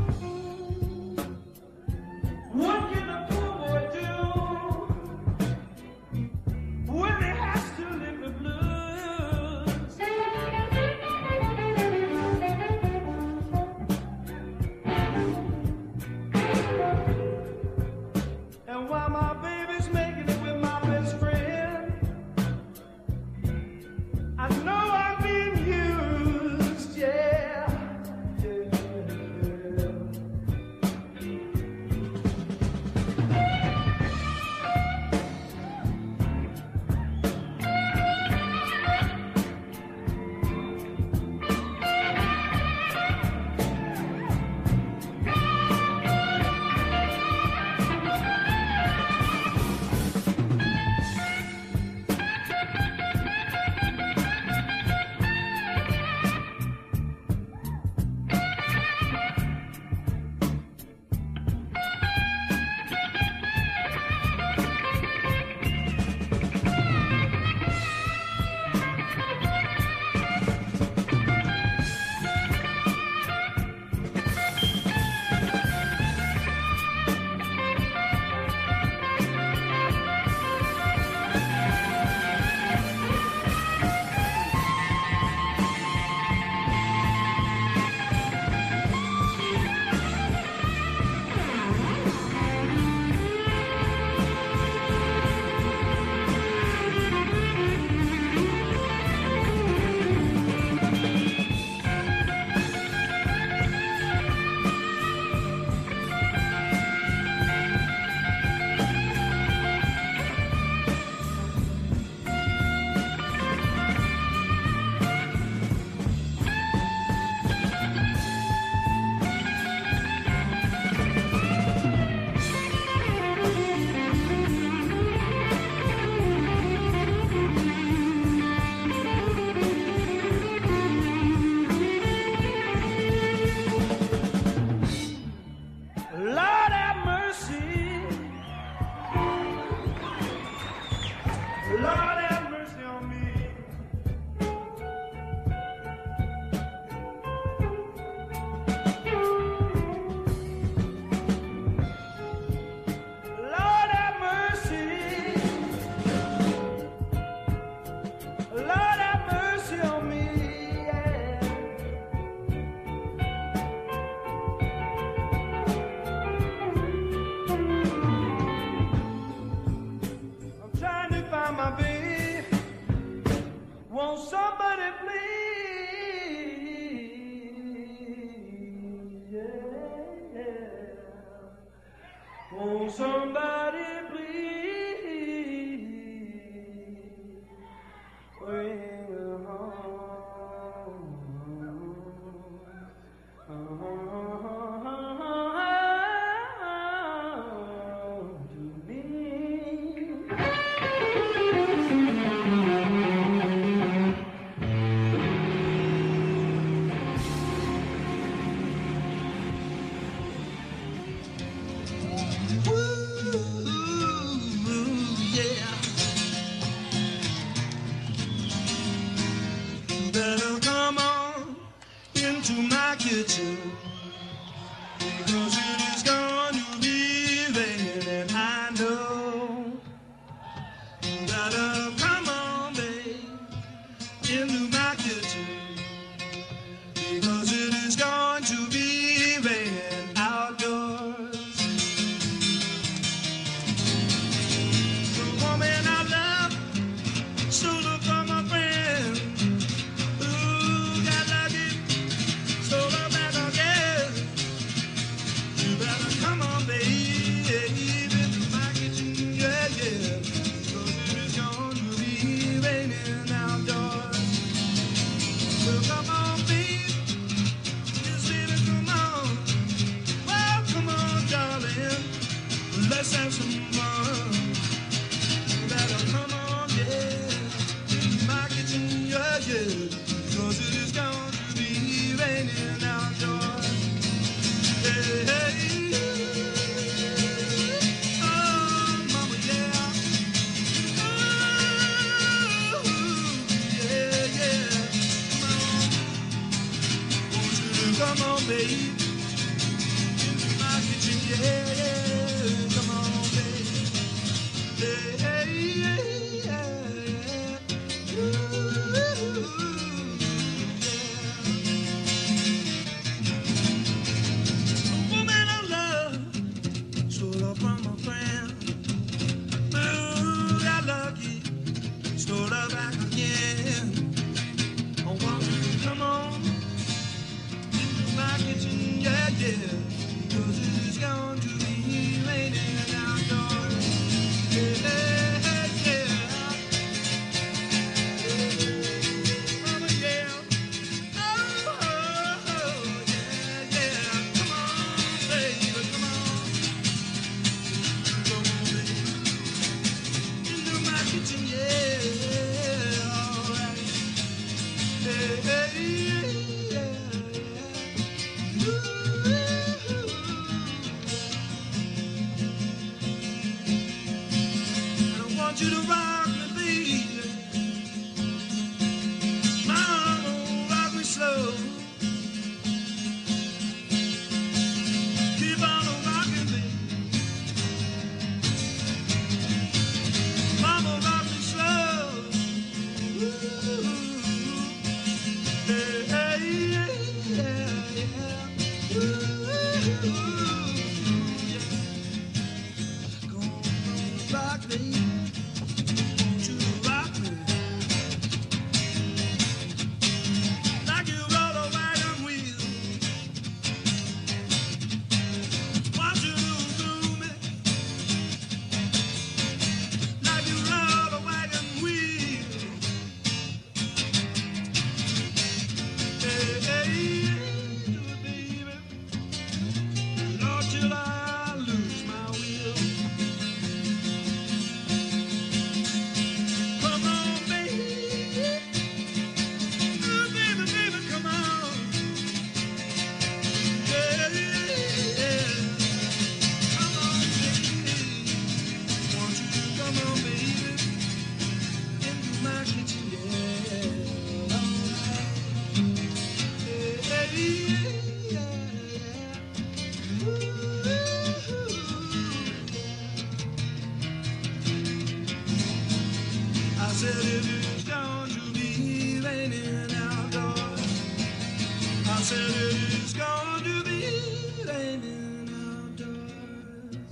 What can a poor boy do when he has to live the blues? And while my baby's making it with my best friend, I know I'm being used, yeah. Won't somebody please bring her home to me? Woo! babe. Into my kitchen, yeah, yeah. Come on, babe. Hey, yeah, yeah. Ooh, yeah. A woman I love stole up from my friend. Ooh, got lucky, stole her back again. Oh, won't you come on into my kitchen, yeah, yeah. Cause it's going to be raining outdoors. Yeah, yeah, yeah. Mama, yeah. Oh, oh, oh, yeah, yeah. Come on, baby, come on. Come on, baby. Into my kitchen, yeah. All right. Hey, hey, yeah, yeah. Ooh. I want you to rock me, baby. Mama, rock me slow. Keep on rocking me. Mama, rock me slow. Ooh. Hey, hey, yeah, yeah. Ooh, yeah. Gonna rock me. Want you to rock me. Like you roll a wagon wheel. Want you to do me. Like you roll a wagon wheel. Hey, hey, do it, baby. Lord, till I lose my will. Come on, baby. Ooh, baby, baby, come on. Yeah, yeah. Come on, baby. Want you to come on, baby. Into my kitchen, yeah. All right. Hey, hey, yeah, yeah. Ooh, I said it is going to be raining outdoors. I said it is going to be raining outdoors.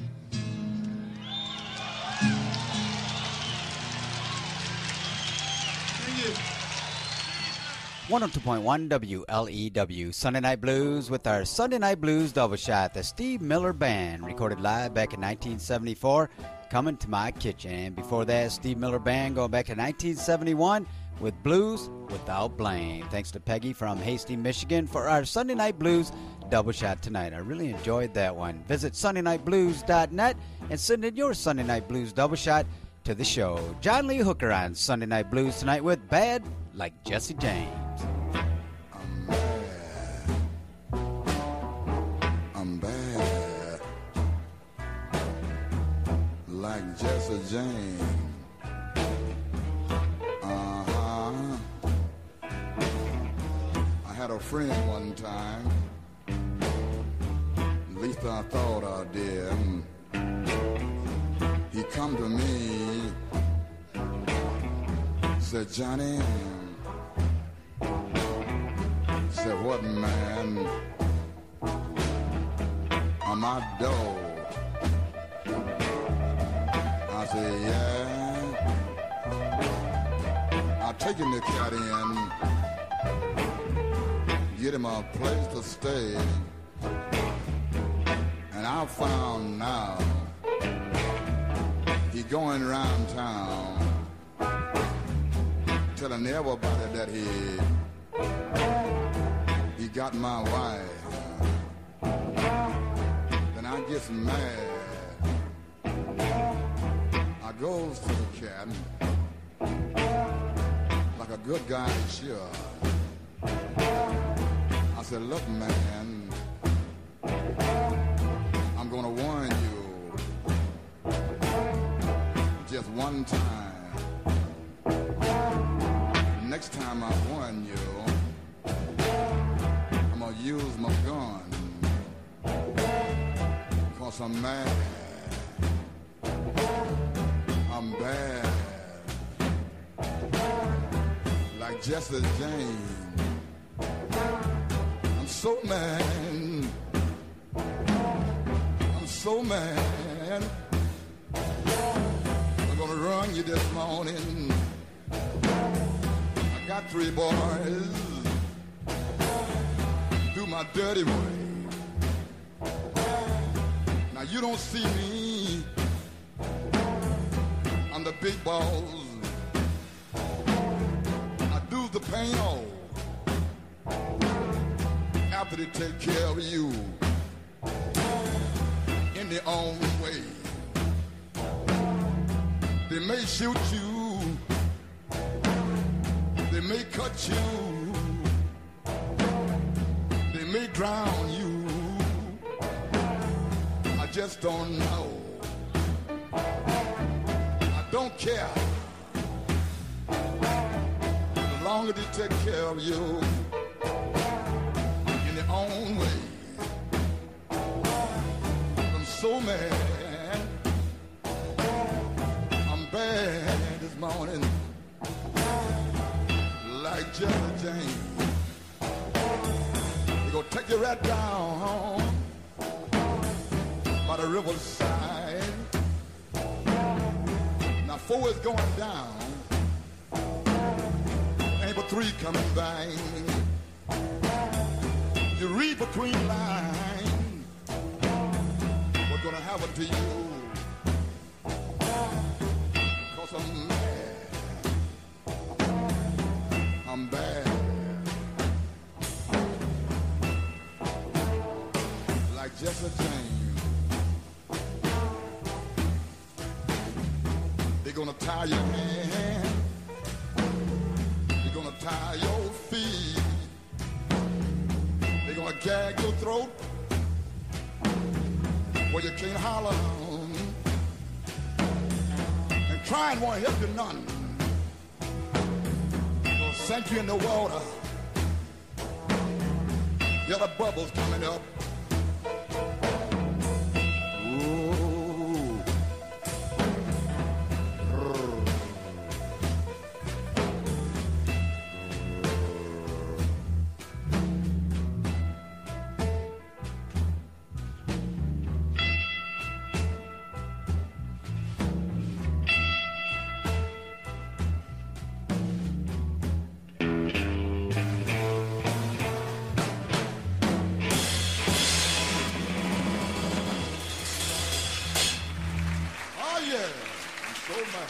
Thank you. 102.1 WLEW Sunday Night Blues with our Sunday Night Blues double shot. The Steve Miller Band, recorded live back in 1974, Coming to My Kitchen. And before that, Steve Miller Band going back to 1971 with Blues Without Blame. Thanks to Peggy from Hastings, Michigan for our Sunday Night Blues double shot tonight. I really enjoyed that one. Visit SundayNightBlues.net and send in your Sunday Night Blues double shot to the show. John Lee Hooker on Sunday Night Blues tonight with Bad Like Jesse James. I'm bad like Jesse James. I had a friend one time, at least I thought I did. He come to me, said, Johnny, said, what, man? Am I dull? I said, yeah. I taken the cat in, get him a place to stay, and I found now he going around town telling everybody that he got my wife. Then I gets mad. I goes to the cat like a good guy should. I said, look, man, I'm gonna warn you just one time. Next time I warn you, I'm gonna use my gun. 'Cause I'm mad. I'm bad. Like Jesse James. I'm so mad. I'm so mad. I'm gonna run you this morning. I got 3 boys. Do my dirty way. Now you don't see me. I'm the big boss. I do the pain all after they take care of you in their own way. They may shoot you, they may cut you, they may drown you. I just don't know. I don't care. The longer they take care of you in their own way. I'm so mad. I'm bad this morning. Like Jesse James. They gonna take you right down by the riverside. Now 4 is going down. Ain't but 3 coming by. You read between lines what's gonna happen to you. 'Cause I'm mad. I'm bad. Like Jesse James. They're gonna tie your hand. They're gonna tie your feet. They're gonna gag your throat where you can't holler. And trying won't help you none. They'll sink you in the water. Hear the bubbles coming up. Oh yeah, I'm so mad.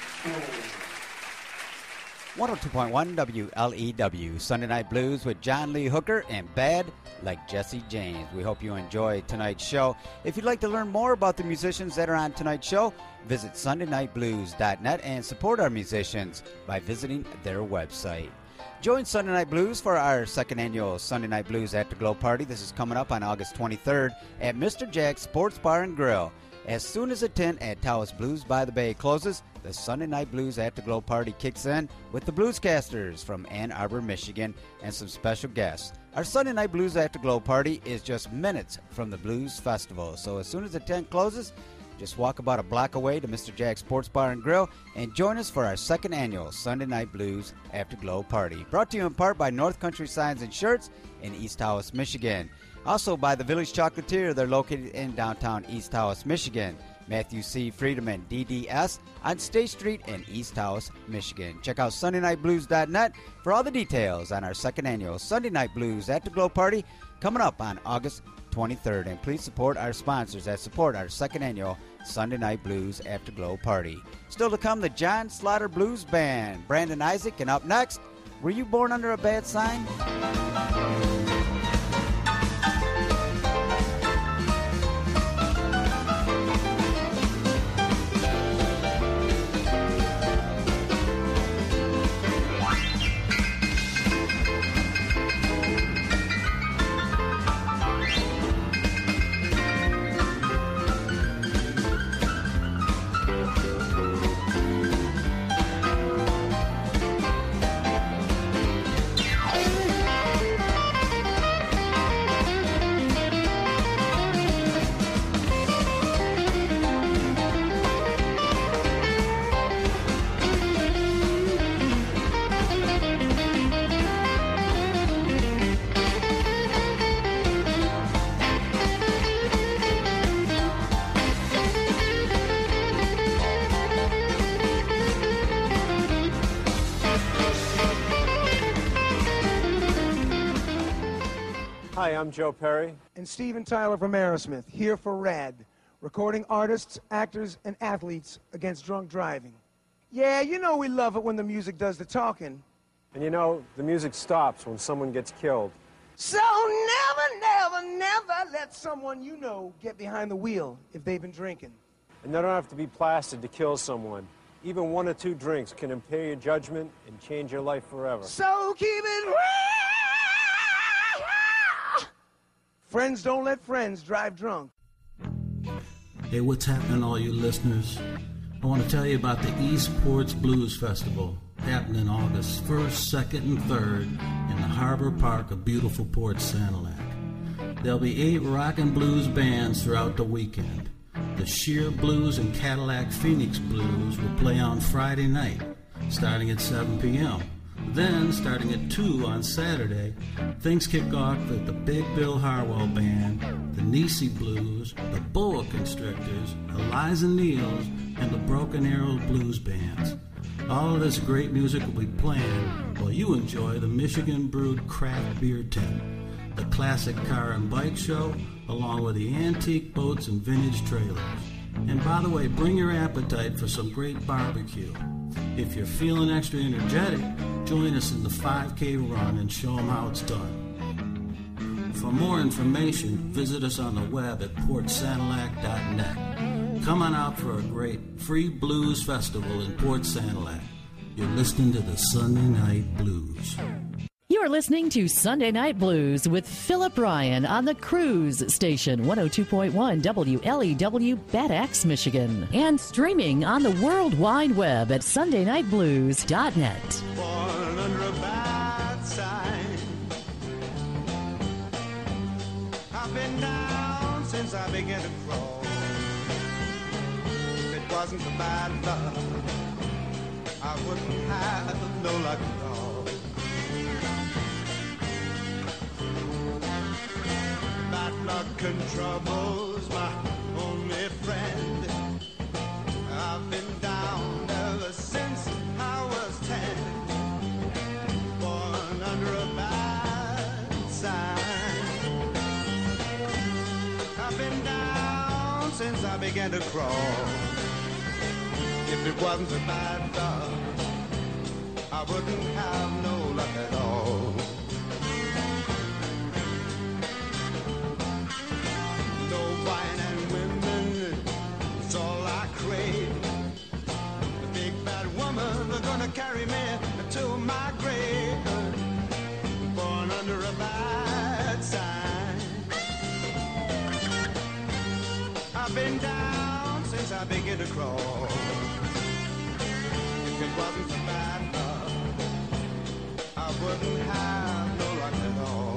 102.1 WLEW, Sunday Night Blues with John Lee Hooker and Bad Like Jesse James. We hope you enjoy tonight's show. If you'd like to learn more about the musicians that are on tonight's show, visit SundayNightBlues.net and support our musicians by visiting their website. Join Sunday Night Blues for our 2nd annual Sunday Night Blues Afterglow Party. This is coming up on August 23rd at Mr. Jack's Sports Bar and Grill. As soon as the tent at Taos Blues by the Bay closes, the Sunday Night Blues Afterglow Party kicks in with the Bluescasters from Ann Arbor, Michigan, and some special guests. Our Sunday Night Blues Afterglow Party is just minutes from the Blues Festival, so as soon as the tent closes, just walk about a block away to Mr. Jack's Sports Bar and Grill and join us for our 2nd annual Sunday Night Blues Afterglow Party. Brought to you in part by North Country Signs and Shirts in East Taos, Michigan. Also by the Village Chocolatier. They're located in downtown East Taos, Michigan. Matthew C. Friedman, DDS, on State Street in East Taos, Michigan. Check out SundayNightBlues.net for all the details on our 2nd annual Sunday Night Blues Afterglow Party coming up on August 23rd. And please support our sponsors that support our 2nd annual Sunday Night Blues Afterglow Party. Still to come, the John Slaughter Blues Band, Brandon Isaac, and up next, Were You Born Under a Bad Sign? Hi, I'm Joe Perry. And Steven Tyler from Aerosmith, here for RAD, recording artists, actors, and athletes against drunk driving. Yeah, you know we love it when the music does the talking. And you know, the music stops when someone gets killed. So never let someone you know get behind the wheel if they've been drinking. And they don't have to be plastered to kill someone. Even 1 or 2 drinks can impair your judgment and change your life forever. So keep it real. Friends don't let friends drive drunk. Hey, what's happening, all you listeners? I want to tell you about the East Ports Blues Festival, happening August 1st, 2nd, and 3rd in the Harbor Park of beautiful Port Sanilac. There'll be 8 rock and blues bands throughout the weekend. The Sheer Blues and Cadillac Phoenix Blues will play on Friday night, starting at 7 p.m. Then, starting at 2 on Saturday, things kick off with the Big Bill Harwell Band, the Nisi Blues, the Boa Constrictors, Eliza Neals, and the Broken Arrow Blues Bands. All of this great music will be playing while you enjoy the Michigan Brewed Craft Beer Tent, the Classic Car and Bike Show, along with the antique boats and vintage trailers. And by the way, bring your appetite for some great barbecue. If you're feeling extra energetic, join us in the 5K run and show them how it's done. For more information, visit us on the web at portsanilac.net. Come on out for a great free blues festival in Port Sanilac. You're listening to the Sunday Night Blues. You are listening to Sunday Night Blues with Philip Ryan on the Cruise Station, 102.1 WLEW, Bad Axe, Michigan. And streaming on the World Wide Web at SundayNightBlues.net. Born under a bad sign. I've been down since I began to crawl. If it wasn't for bad luck, I wouldn't have no luck at all. Bad luck and trouble's my only friend. I've been down ever since I was 10. Born under a bad sign. I've been down since I began to crawl. If it wasn't for bad luck, I wouldn't have no luck at all. No wine and women, it's all I crave. The big bad woman, are gonna carry me to my grave. Born under a bad sign. I've been down since I began to crawl. If it wasn't for bad luck, I wouldn't have no luck at all.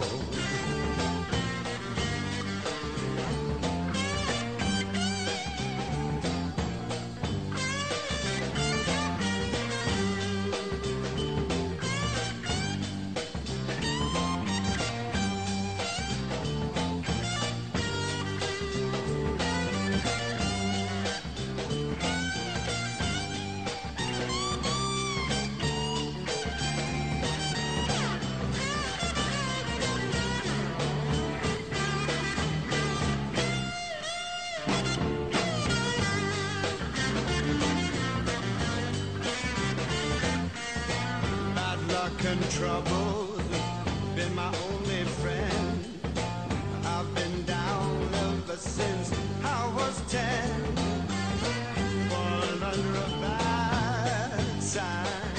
And trouble's been my only friend. I've been down ever since I was 10. Born under a bad sign.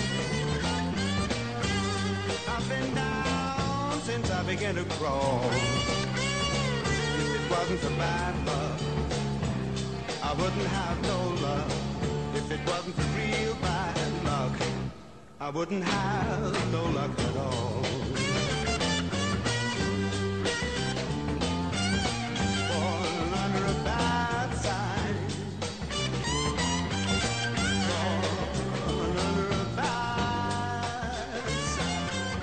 I've been down since I began to crawl. If it wasn't for bad luck, I wouldn't have no luck. If it wasn't for real bad luck, I wouldn't have no luck at all. Born under a bad sign. Born under a bad sign.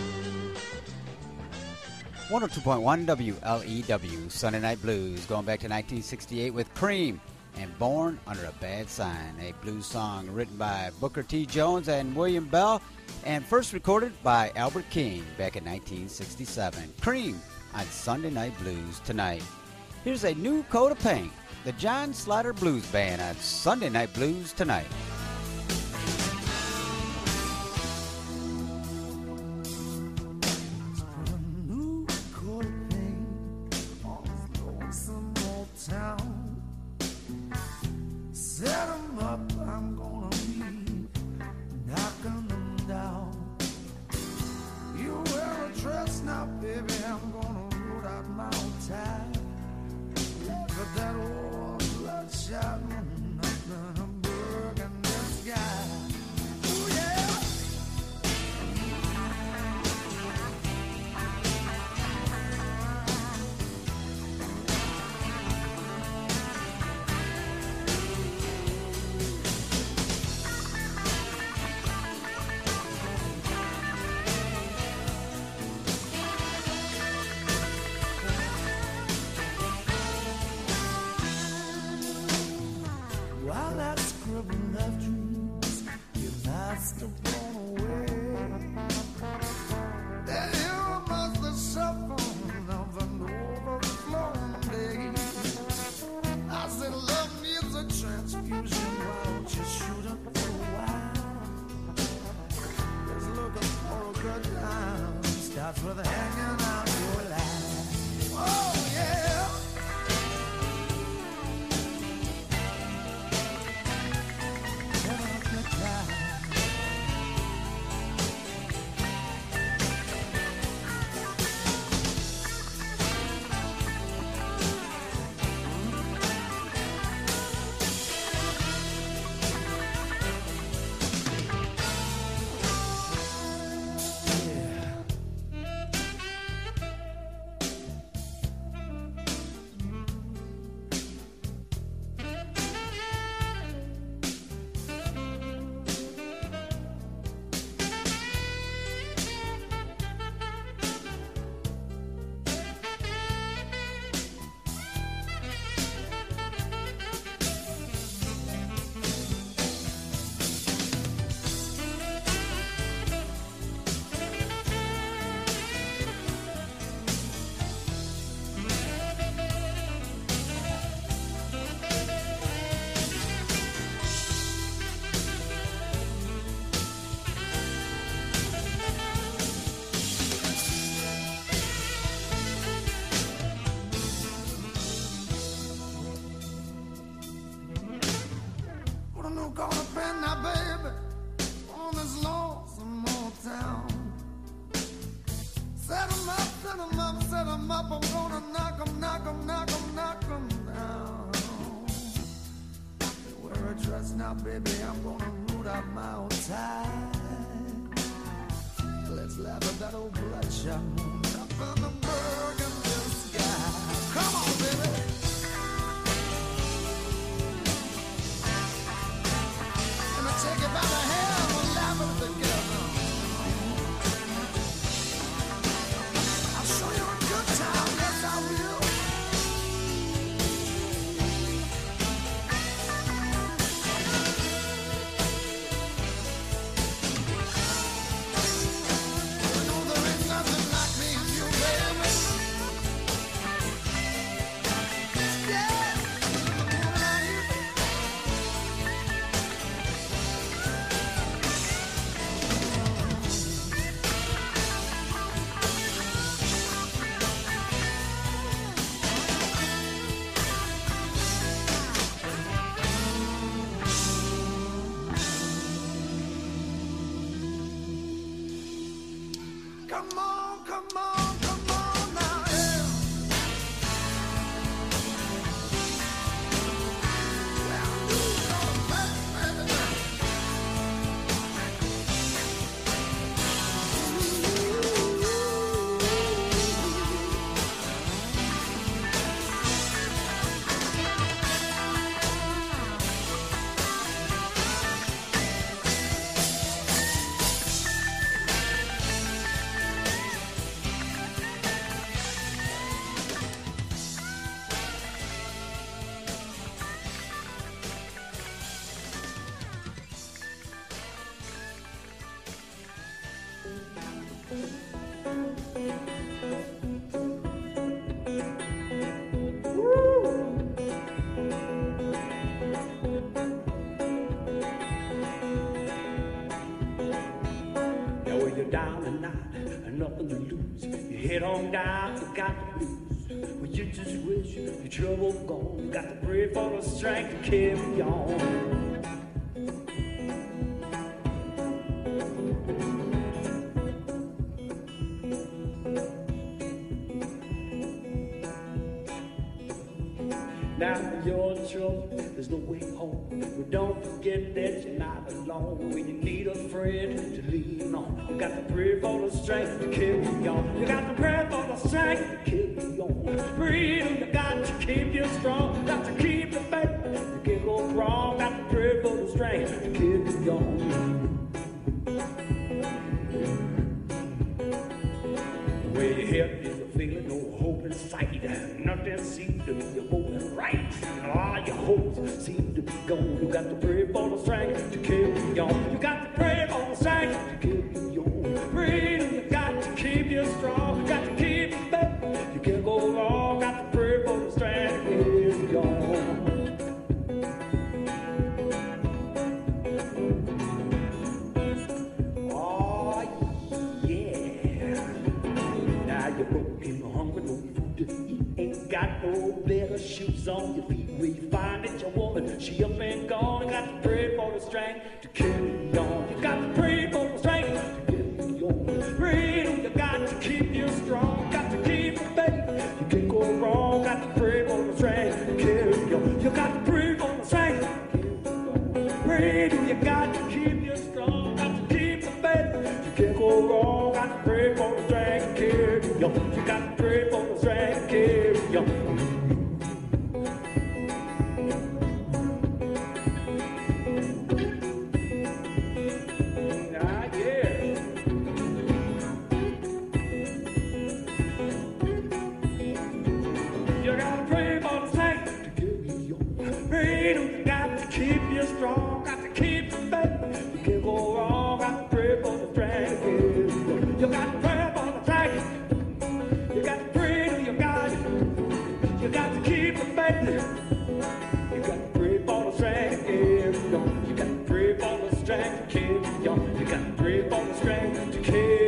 102.1 WLEW, Sunday Night Blues, going back to 1968 with Cream and Born Under a Bad Sign, a blues song written by Booker T. Jones and William Bell, and first recorded by Albert King back in 1967. Cream on Sunday Night Blues tonight. Here's a new coat of paint, the John Slaughter Blues Band on Sunday Night Blues tonight. Set 'em up, I'm gonna be knocking them down. You wear a dress now, baby, I'm gonna root out my own tie. But that old bloodshot nothing, I'm burning this guy. Ooh, yeah. While that scribbling of dreams, your master blown away. Then you must have suffered of an overflowing day. I said love needs a transfusion. Why don't you shoot up for a while? Just looking for a good time starts with hanging out your life. Oh yeah. Gonna bend now, baby, on this lonesome old town. Set 'em up, set 'em up, set 'em up. I'm gonna knock 'em, knock 'em, knock 'em, knock 'em down. Wear a dress now, baby, I'm gonna root out my own tie. Let's laugh at that old bloodshot moon up in the burgundy sky. Come on, baby. Take it by the hand, we'll laugh it together. I'll show you a good time, yes I will. You know there ain't nothing like me and you, baby. Yeah. Come on, come on, come on now, yeah. Well, you know that, baby. going down tonight, and nothing to lose. You head on down, you got the blues. Well, you just wish your trouble gone. You got to pray for the strength to carry on. Now you're in trouble, there's no way home. But don't forget that you're not alone. When you need a friend to lean on, you got to pray for the strength to carry on. You got to pray for the strength to carry on. Freedom, you got to keep you strong. Got to keep the faith, you can't go wrong. Got to pray for the strength to carry on. Where your head is a feeling, no hope in sight. Nothing seems to be going right. All your hopes seem to be gone. You got to pray for the strength to carry on. You got to pray for the strength to carry on. Freedom, you got to keep you strong. You got to keep your faith. You can't go wrong. Got to pray for the strength to carry on. Oh yeah. Now you're broken, hungry, no food to eat. Ain't got no better shoes on your feet. Where you find it, your woman, she up and gone. You got to pray for the strength to carry on. You got to pray for the strength to carry on. Freedom, you got to keep you strong. Got to keep your faith. You can't go wrong. Got to pray for the strength to carry on. You got to pray for the strength to carry on. Freedom, you got to keep you strong. Got to keep the faith. You can't go wrong. Got to pray for the strength to carry on. You got to pray for the strength to carry on. Keep you strong, got to keep the faith. You can't go wrong, got to pray for the strength. You got to pray for the strength. You got to pray to your God. You got to keep the faith. You got to pray for the strength. You got to pray for the strength to carry on. You got to pray for the strength to carry on.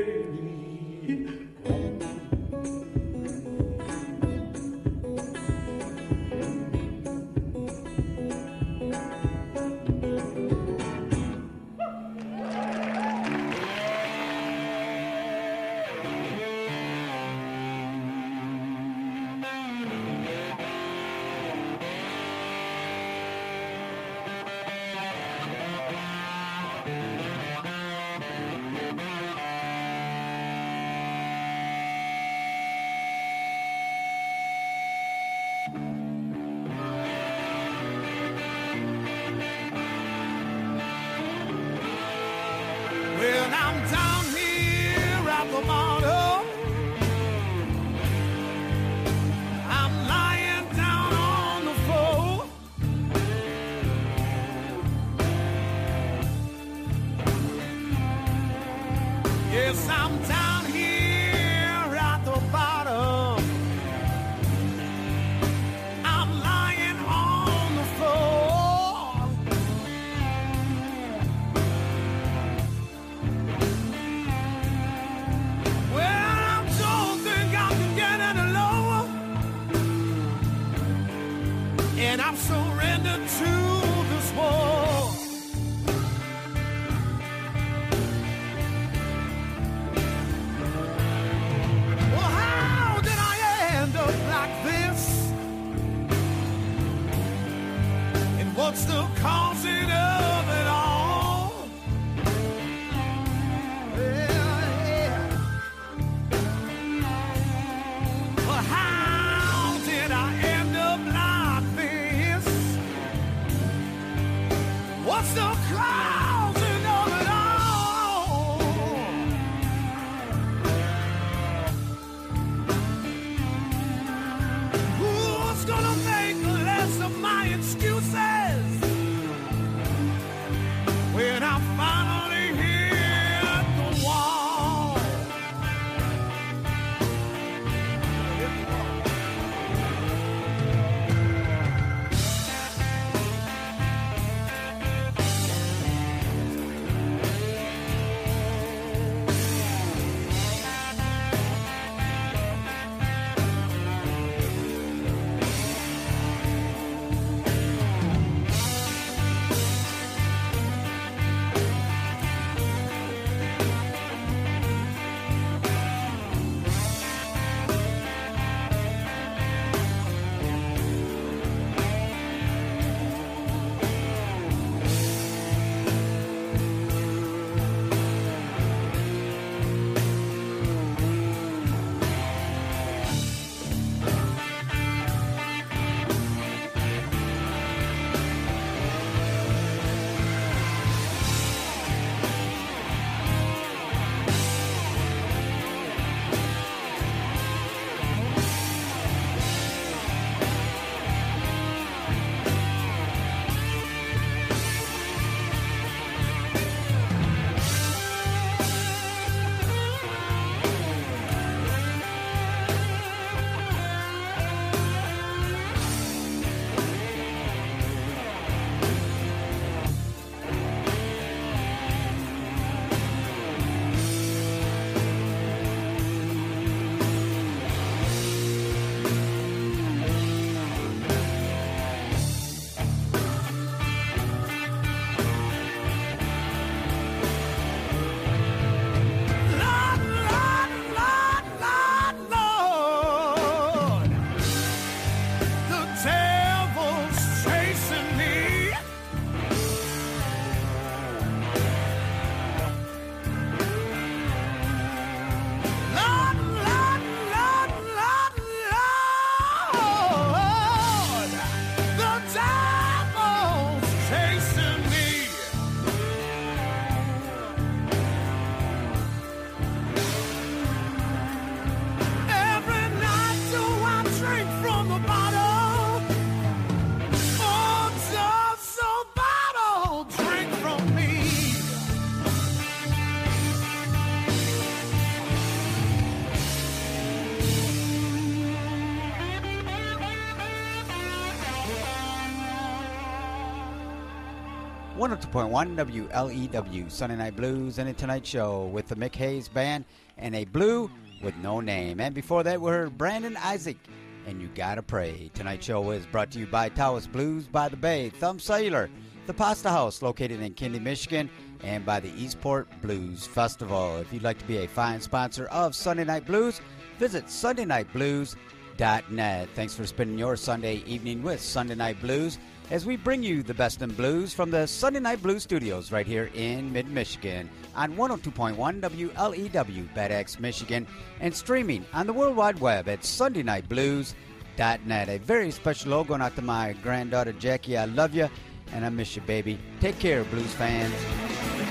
Well, I'm down here at the bottom. I'm lying down on the floor. Yes, I'm down here at the bottom. I'm lying on the floor. And I'm surrendered to this war. Well, how did I end up like this? And what's the causing of it all? Yeah. Well, how did I end up like this? What's the causing of it all? Who's gonna make less of my excuses when I finally hit the wall? 102.1 WLEW, Sunday Night Blues, and a Tonight Show with the Mick Hayes Band and a Blue with No Name. And before that, we heard Brandon Isaac and You Gotta Pray. Tonight's show is brought to you by Taos Blues by the Bay, Thumb Cellular, the Pasta House located in Kinley, Michigan, and by the Eastport Blues Festival. If you'd like to be a fine sponsor of Sunday Night Blues, visit SundayNightBlues.net. Thanks for spending your Sunday evening with Sunday Night Blues as we bring you the best in blues from the Sunday Night Blues studios right here in mid-Michigan on 102.1 WLEW, Bad Axe, Michigan, and streaming on the World Wide Web at SundayNightBlues.net. A very special hello going out to my granddaughter Jackie. I love you, and I miss you, baby. Take care, blues fans.